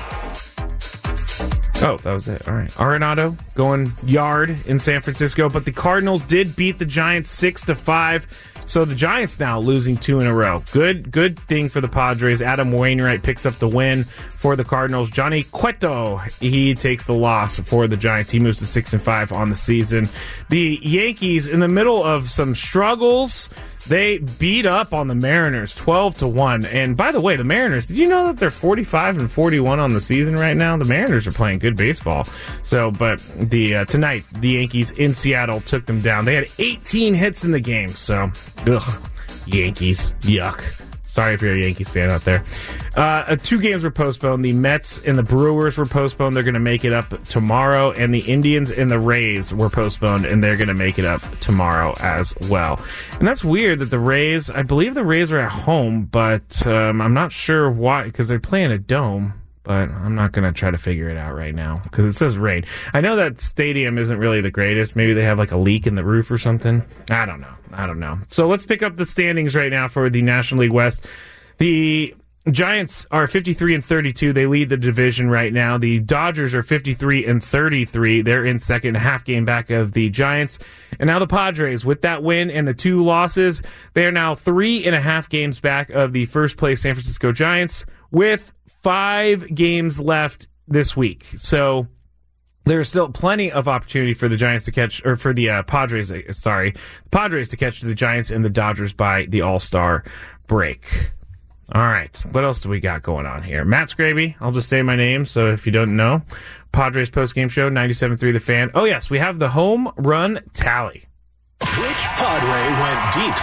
Oh, that was it. All right. Arenado going yard in San Francisco, but the Cardinals did beat the Giants six to five. So the Giants now losing two in a row. Good good thing for the Padres. Adam Wainwright picks up the win for the Cardinals. Johnny Cueto, he takes the loss for the Giants. He moves to six and five on the season. The Yankees, in the middle of some struggles, they beat up on the Mariners twelve to one. And by the way, the Mariners, did you know that they're forty-five and forty-one on the season right now? The Mariners are playing good baseball. So, but the uh, tonight, the Yankees in Seattle took them down. They had eighteen hits in the game. So, ugh, Yankees, yuck. Sorry if you're a Yankees fan out there. Uh, two games were postponed. The Mets and the Brewers were postponed. They're going to make it up tomorrow. And the Indians and the Rays were postponed, and they're going to make it up tomorrow as well. And that's weird that the Rays, I believe the Rays are at home, but um, I'm not sure why, because they're playing a dome. But I'm not going to try to figure it out right now because it says rain. I know that stadium isn't really the greatest. Maybe they have like a leak in the roof or something. I don't know. I don't know. So let's pick up the standings right now for the National League West. The Giants are fifty-three and thirty-two. They lead the division right now. The Dodgers are fifty-three and thirty-three. They're in second, half game back of the Giants. And now the Padres, with that win and the two losses, they are now three and a half games back of the first place San Francisco Giants with five games left this week. So there's still plenty of opportunity for the Giants to catch, or for the uh, Padres, uh, sorry, the Padres to catch the Giants and the Dodgers by the All-Star break. All right, what else do we got going on here? Matt Scraby, I'll just say my name, so if you don't know, Padres postgame show, ninety-seven point three The Fan. Oh, yes, we have the home run tally. Which Padre went deep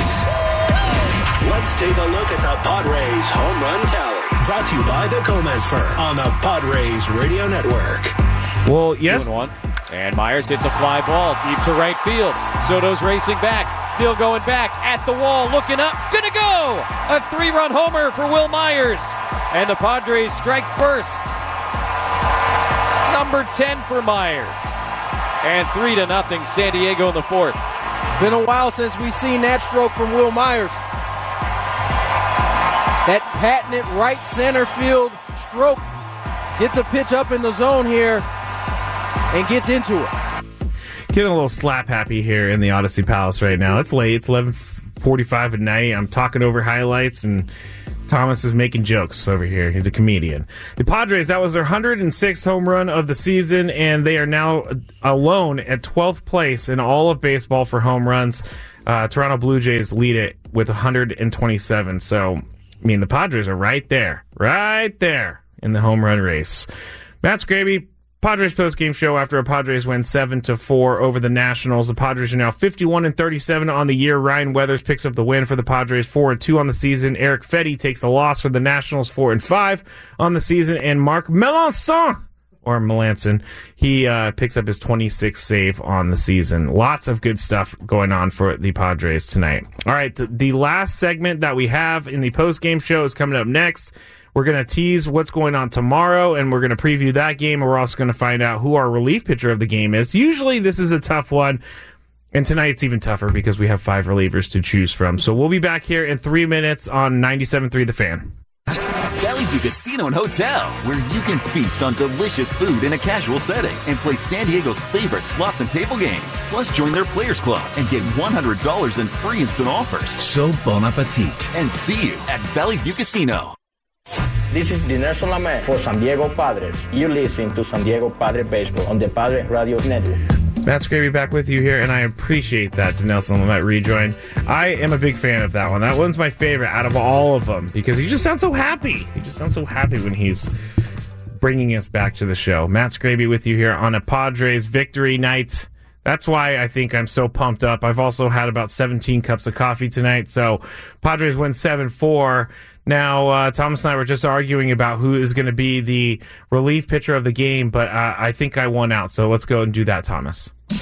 tonight? Let's take a look at the Padres home run tally. Brought to you by the Gomez Firm on the Padres Radio Network. Well, yes. Two and one. And Myers hits a fly ball deep to right field. Soto's racing back, still going back at the wall, looking up, gonna go! A three-run homer for Will Myers. And the Padres strike first. Number ten for Myers. And three to nothing, San Diego in the fourth. It's been a while since we've seen that stroke from Will Myers. That patented right center field stroke. Gets a pitch up in the zone here and gets into it. Getting a little slap happy here in the Odyssey Palace right now. It's late. It's eleven forty-five at night. I'm talking over highlights, and Thomas is making jokes over here. He's a comedian. The Padres, that was their one hundred sixth home run of the season, and they are now alone at twelfth place in all of baseball for home runs. Uh, Toronto Blue Jays lead it with one hundred twenty-seven. So, I mean, the Padres are right there, right there in the home run race. Matt Scraby, Padres postgame show after a Padres win seven to four over the Nationals. The Padres are now fifty-one and thirty-seven on the year. Ryan Weathers picks up the win for the Padres, four and two on the season. Eric Fetty takes the loss for the Nationals, four and five on the season. And Mark Melancon, or Melanson, he uh, picks up his twenty-sixth save on the season. Lots of good stuff going on for the Padres tonight. All right, the last segment that we have in the postgame show is coming up next. We're going to tease what's going on tomorrow, and we're going to preview that game, and we're also going to find out who our relief pitcher of the game is. Usually this is a tough one, and tonight it's even tougher because we have five relievers to choose from. So we'll be back here in three minutes on ninety-seven point three The Fan. Valley View Casino and Hotel, where you can feast on delicious food in a casual setting and play San Diego's favorite slots and table games. Plus, join their Players Club and get one hundred dollars in free instant offers. So bon appetit. And see you at Valley View Casino. This is Dinesh Lamet for San Diego Padres. You listen to San Diego Padre Baseball on the Padre Radio Network. Matt Scraby back with you here, and I appreciate that Nelson Lamet rejoin. I am a big fan of that one. That one's my favorite out of all of them because he just sounds so happy. He just sounds so happy when he's bringing us back to the show. Matt Scraby with you here on a Padres victory night. That's why I think I'm so pumped up. I've also had about seventeen cups of coffee tonight, so Padres win seven four. Now, uh, Thomas and I were just arguing about who is going to be the relief pitcher of the game, but uh, I think I won out. So let's go and do that, Thomas.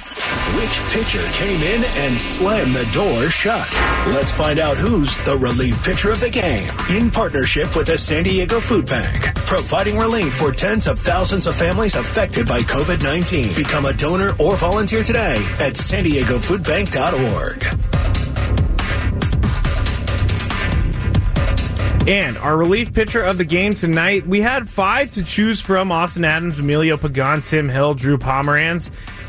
Which pitcher came in and slammed the door shut? Let's find out who's the relief pitcher of the game. In partnership with the San Diego Food Bank, providing relief for tens of thousands of families affected by covid nineteen. Become a donor or volunteer today at san diego food bank dot org. And our relief pitcher of the game tonight, we had five to choose from: Austin Adams, Emilio Pagan, Tim Hill, Drew Pomeranz,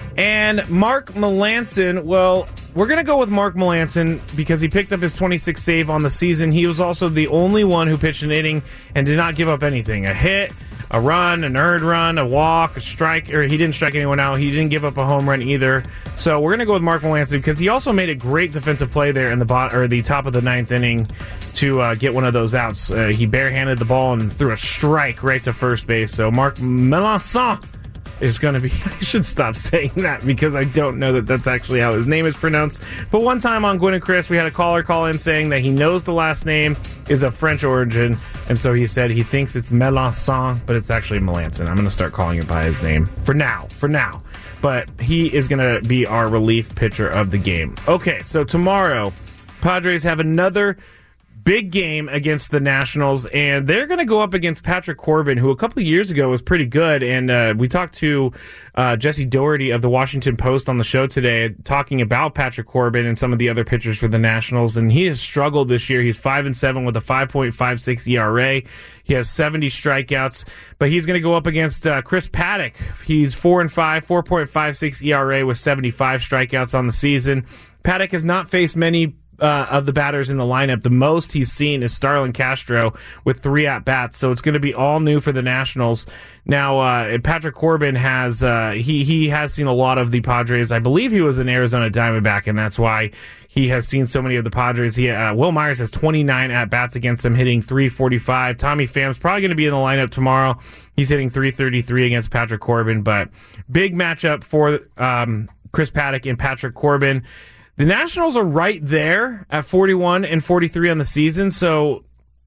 and Mark Melancon. Well, we're going to go with Mark Melancon because he picked up his twenty-sixth save on the season. He was also the only one who pitched an inning and did not give up anything. A hit, a run, an earned run, a walk, a strike, or he didn't strike anyone out. He didn't give up a home run either. So we're going to go with Mark Melancon because he also made a great defensive play there in the bot, or the top of the ninth inning to uh, get one of those outs. Uh, he barehanded the ball and threw a strike right to first base. So Mark Melancon is going to be... I should stop saying that because I don't know that that's actually how his name is pronounced. But one time on Gwynn and Chris, we had a caller call in saying that he knows the last name is of French origin, and so he said he thinks it's Melancon, but it's actually Melancon. I'm going to start calling him by his name for now, for now. But he is going to be our relief pitcher of the game. Okay, so tomorrow, Padres have another big game against the Nationals, and they're going to go up against Patrick Corbin, who a couple of years ago was pretty good. And uh, we talked to uh, Jesse Doherty of the Washington Post on the show today, talking about Patrick Corbin and some of the other pitchers for the Nationals. And he has struggled this year. He's five and seven with a five point five six E R A. He has seventy strikeouts, but he's going to go up against uh, Chris Paddack. He's four and five, four point five six E R A with seventy-five strikeouts on the season. Paddack has not faced many Uh, of the batters in the lineup. The most he's seen is Starlin Castro with three at-bats, so it's going to be all new for the Nationals. Now, uh, Patrick Corbin has uh, he he has seen a lot of the Padres. I believe he was an Arizona Diamondback, and that's why he has seen so many of the Padres. He, uh, Will Myers has twenty-nine at-bats against them, hitting three forty-five. Tommy Pham's probably going to be in the lineup tomorrow. He's hitting three thirty-three against Patrick Corbin, but big matchup for um, Chris Paddack and Patrick Corbin. The Nationals are right there at forty-one and forty-three on the season, so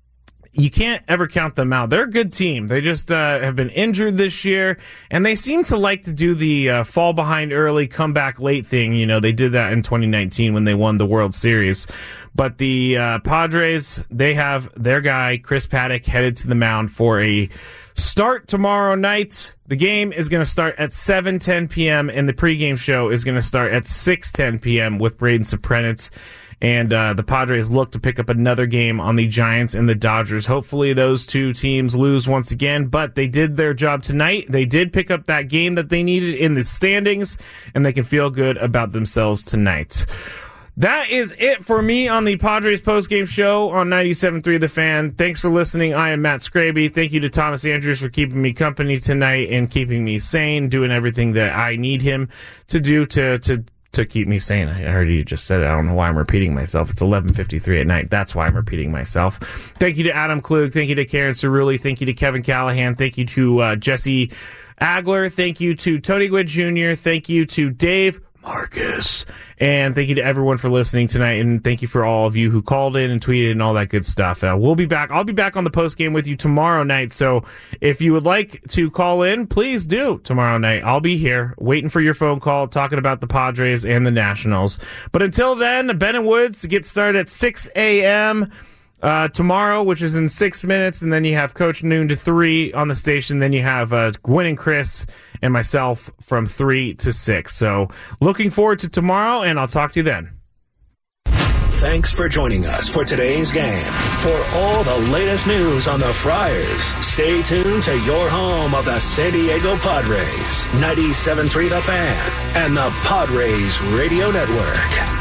you can't ever count them out. They're a good team. They just uh, have been injured this year, and they seem to like to do the uh, fall behind early, come back late thing. You know, they did that in twenty nineteen when they won the World Series. But the uh, Padres, they have their guy, Chris Paddack, headed to the mound for a start tomorrow night. The game is going to start at seven ten p.m. and the pregame show is going to start at six ten p.m. with Braden Suprenitz. And uh, the Padres look to pick up another game on the Giants and the Dodgers. Hopefully those two teams lose once again, but they did their job tonight. They did pick up that game that they needed in the standings, and they can feel good about themselves tonight. That is it for me on the Padres postgame show on ninety-seven point three The Fan. Thanks for listening. I am Matt Scraby. Thank you to Thomas Andrews for keeping me company tonight and keeping me sane, doing everything that I need him to do to to to keep me sane. I heard you just said it. I don't know why I'm repeating myself. It's eleven fifty-three at night. That's why I'm repeating myself. Thank you to Adam Klug. Thank you to Karen Cerulli. Thank you to Kevin Callahan. Thank you to uh, Jesse Agler. Thank you to Tony Gwynn Junior Thank you to Dave Marcus. And thank you to everyone for listening tonight, and thank you for all of you who called in and tweeted and all that good stuff. Uh, we'll be back. I'll be back on the post game with you tomorrow night, so if you would like to call in, please do tomorrow night. I'll be here waiting for your phone call, talking about the Padres and the Nationals. But until then, Ben and Woods to get started at six a.m. Uh, tomorrow, which is in six minutes, and then you have Coach Noon to three on the station. Then you have uh, Gwynn and Chris and myself from three to six. So looking forward to tomorrow, and I'll talk to you then. Thanks for joining us for today's game. For all the latest news on the Friars, stay tuned to your home of the San Diego Padres, ninety-seven point three The Fan, and the Padres Radio Network.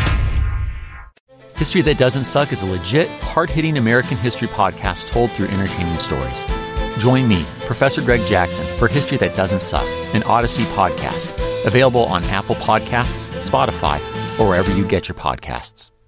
History That Doesn't Suck is a legit, hard-hitting American history podcast told through entertaining stories. Join me, Professor Greg Jackson, for History That Doesn't Suck, an Odyssey podcast, available on Apple Podcasts, Spotify, or wherever you get your podcasts.